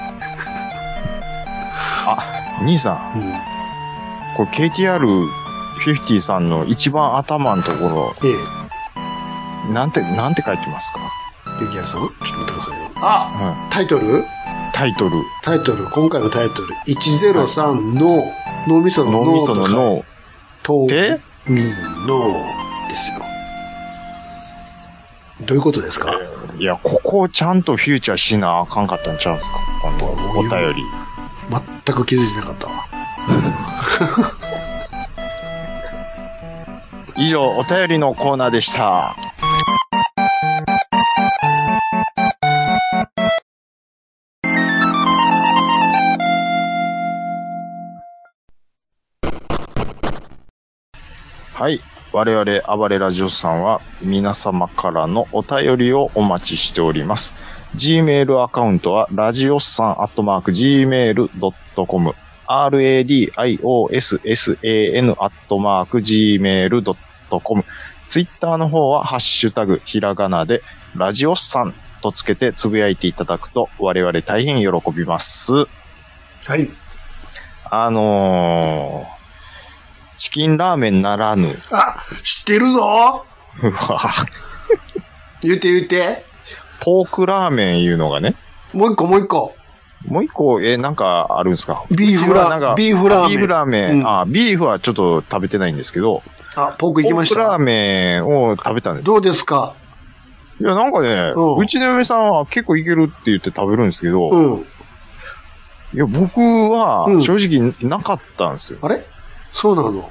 あ、兄さん。これ KTR50 さんの一番頭のところ。なんて書いてますか？ KTR さん？ちょっと待ってくださいよ。あ、タイトル、今回のタイトル。103の脳みその脳とか。とみのですよ。どういうことですか？ いや、ここをちゃんとフューチャーしなあかんかったんちゃうんすか？お便り。 全く気づいてなかったわ。 以上、お便りのコーナーでした。はい。我々、暴れラジオさんは皆様からのお便りをお待ちしております。Gmail アカウントは、ラジオさん@gmail.com、radiossan@gmail.com。ツイッターの方は、ハッシュタグ、ひらがなで、ラジオさんとつけてつぶやいていただくと、我々大変喜びます。 はい。 チキンラーメンならぬ。 あ、知ってるぞ言って。 ポークラーメンいうのがね。 もう一個。 なんかあるんですか？ ビーフラーメン。 ビーフはちょっと食べてないんですけど。 ポーク行きました。 ポークラーメンを食べたんです。 どうですか？ いや、なんかね、うちの嫁さんは結構いけるって言って食べるんですけど、いや、僕は正直なかったんですよ。 あれ？そうなの？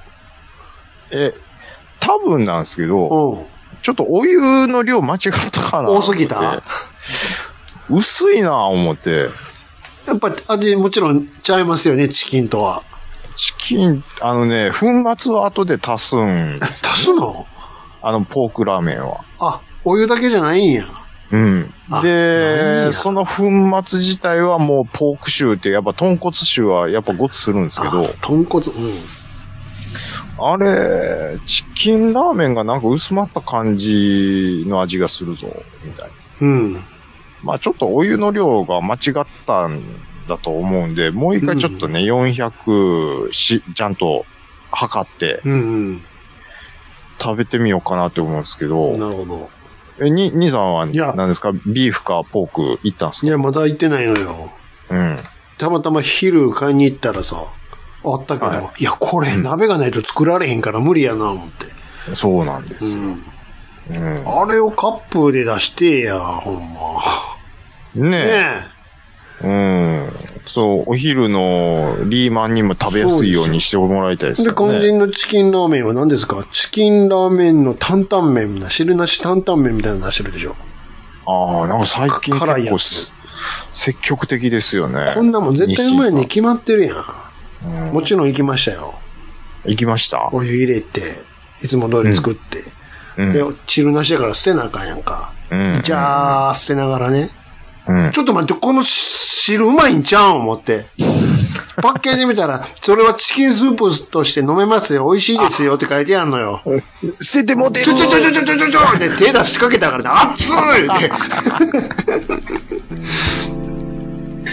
多分なんですけど、ちょっとお湯の量間違ったかな。 多すぎた？ 薄いな思って。 やっぱ味もちろんちゃいますよね、チキンとは。 チキン、粉末は後で足すんです、ね。 足すの？ ポークラーメンは。 あ、お湯だけじゃないんや。 で、その粉末自体はもうポーク臭って、やっぱ豚骨臭はやっぱごつするんですけど。 豚骨、 あれ、チキンラーメンがなんか薄まった感じの味がするぞ、みたいな。まあちょっとお湯の量が間違ったんだと思うんで、もう一回ちょっとね、400ちゃんと測って、食べてみようかなって思うんですけど。 なるほど。 兄さんは何ですか？ビーフかポーク行ったんですか？ いや、まだ行ってないのよ。たまたま昼買いに行ったらさ、あったけど、いや、これ鍋がないと作られへんから無理やな、思って。 そうなんですよ。 あれをカップで出してや、ほんま。ねえ。そう、お昼のリーマンにも食べやすいようにしてもらいたいですね。 で、肝心のチキンラーメンは何ですか？チキンラーメンの担々麺な、汁なし担々麺みたいなの出してるでしょ。 なんか最近結構積極的ですよね。 こんなもん絶対うまいに決まってるやん。もちろん行きましたよ。 行きました？ お湯入れて、いつも通り作って。で、汁なしだから捨てなあかんやんか。じゃあ、捨てながらね。ちょっと待って、この汁うまいんちゃうん思って。パッケージ見たら、それはチキンスープとして飲めますよ。美味しいですよって書いてあんのよ。 捨ててもてる。 ちょって手出しかけたからね、熱いって。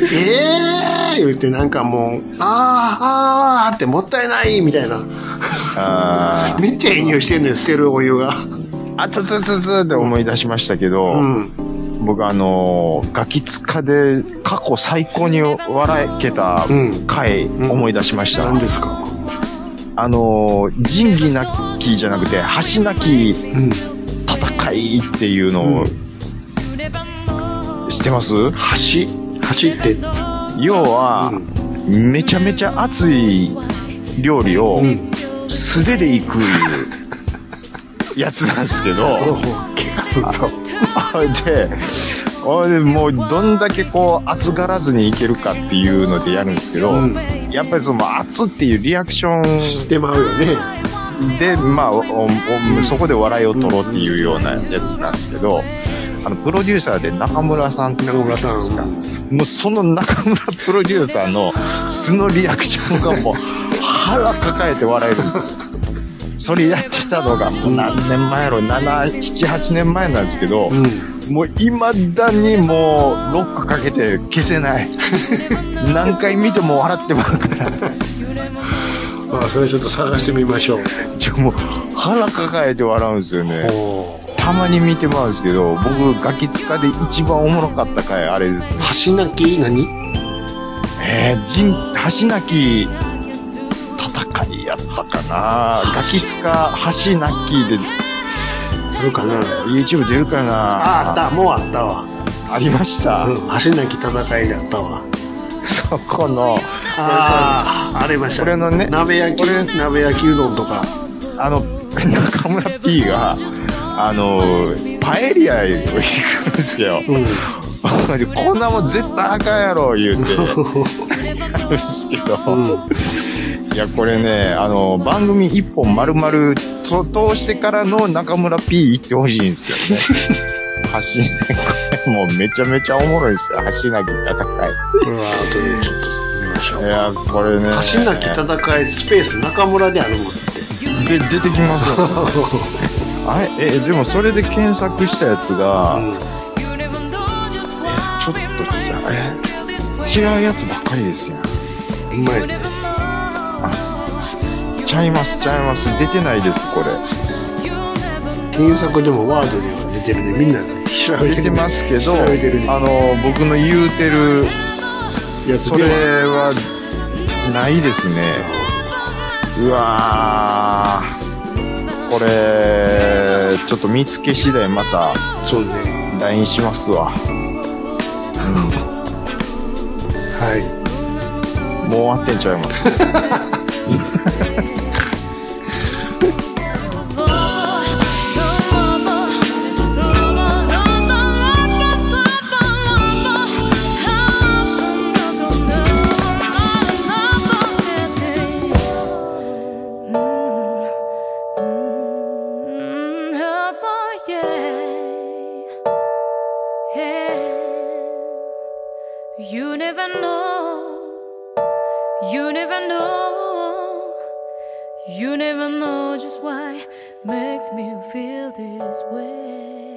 言ってなんかもう、あーってもったいないみたいな。めっちゃいい匂いしてんねん、捨てるお湯が。 あつつつつって思い出しましたけど、僕ガキ使で過去最高に笑けた回思い出しました。 何ですか？ 仁義なきじゃなくて、橋なき戦いっていうのを、知ってます？ 橋って。 要は、めちゃめちゃ熱い料理を素手でいくやつなんですけど、 怪我するぞ。 で、もうどんだけこう熱がらずにいけるかっていうのでやるんですけど、やっぱりその熱っていうリアクションしてまうよね。 で、まあ、そこで笑いを取ろうっていうようなやつなんですけど、プロデューサーで中村さんって中村さんですか。もうその中村プロデューサーの素のリアクションがもう腹抱えて笑える。それやってたのが何年前やろ、7、8年前なんですけど、もう未だにもうロックかけて消せない。何回見ても笑ってまうから。 まあそれちょっと探してみましょう。 もう腹抱えて笑うんですよね。たまに見てまうんですけど、僕ガキ使で一番おもろかった回あれですね。 橋なき何？ 橋なき戦いやったかな。ガキ使橋なきでするかな。 YouTube 出るかな。 あった、もうあったわ。 ありました。 橋なき戦いであったわ。 そこのありました。 これのね、 鍋焼きうどんとか、 中村 P がパエリア行くんですよ。こんなもん絶対あかんやろ言うてやるんですけど、いやこれね、番組一本丸々通してからの中村 P 行ってほしいんですよね。これもうめちゃめちゃおもろいですよ。橋なき戦い。 後でちょっと見ましょう。 いやこれね、 橋なき戦いスペース中村であるもんってで出てきますよ。でもそれで検索したやつが、ちょっと違うやつばっかりですやん。 うまいね。 ちゃいます出てないですこれ。 検索でもワードには出てるね。みんな調べてる。 出てますけど、僕の言うてるやつそれはないですね。うわー、これちょっと見つけ次第またそうね LINE しますわ。 はい、 もう終わってんちゃいます。 You never know, you never know, you never know just why makes me feel this way.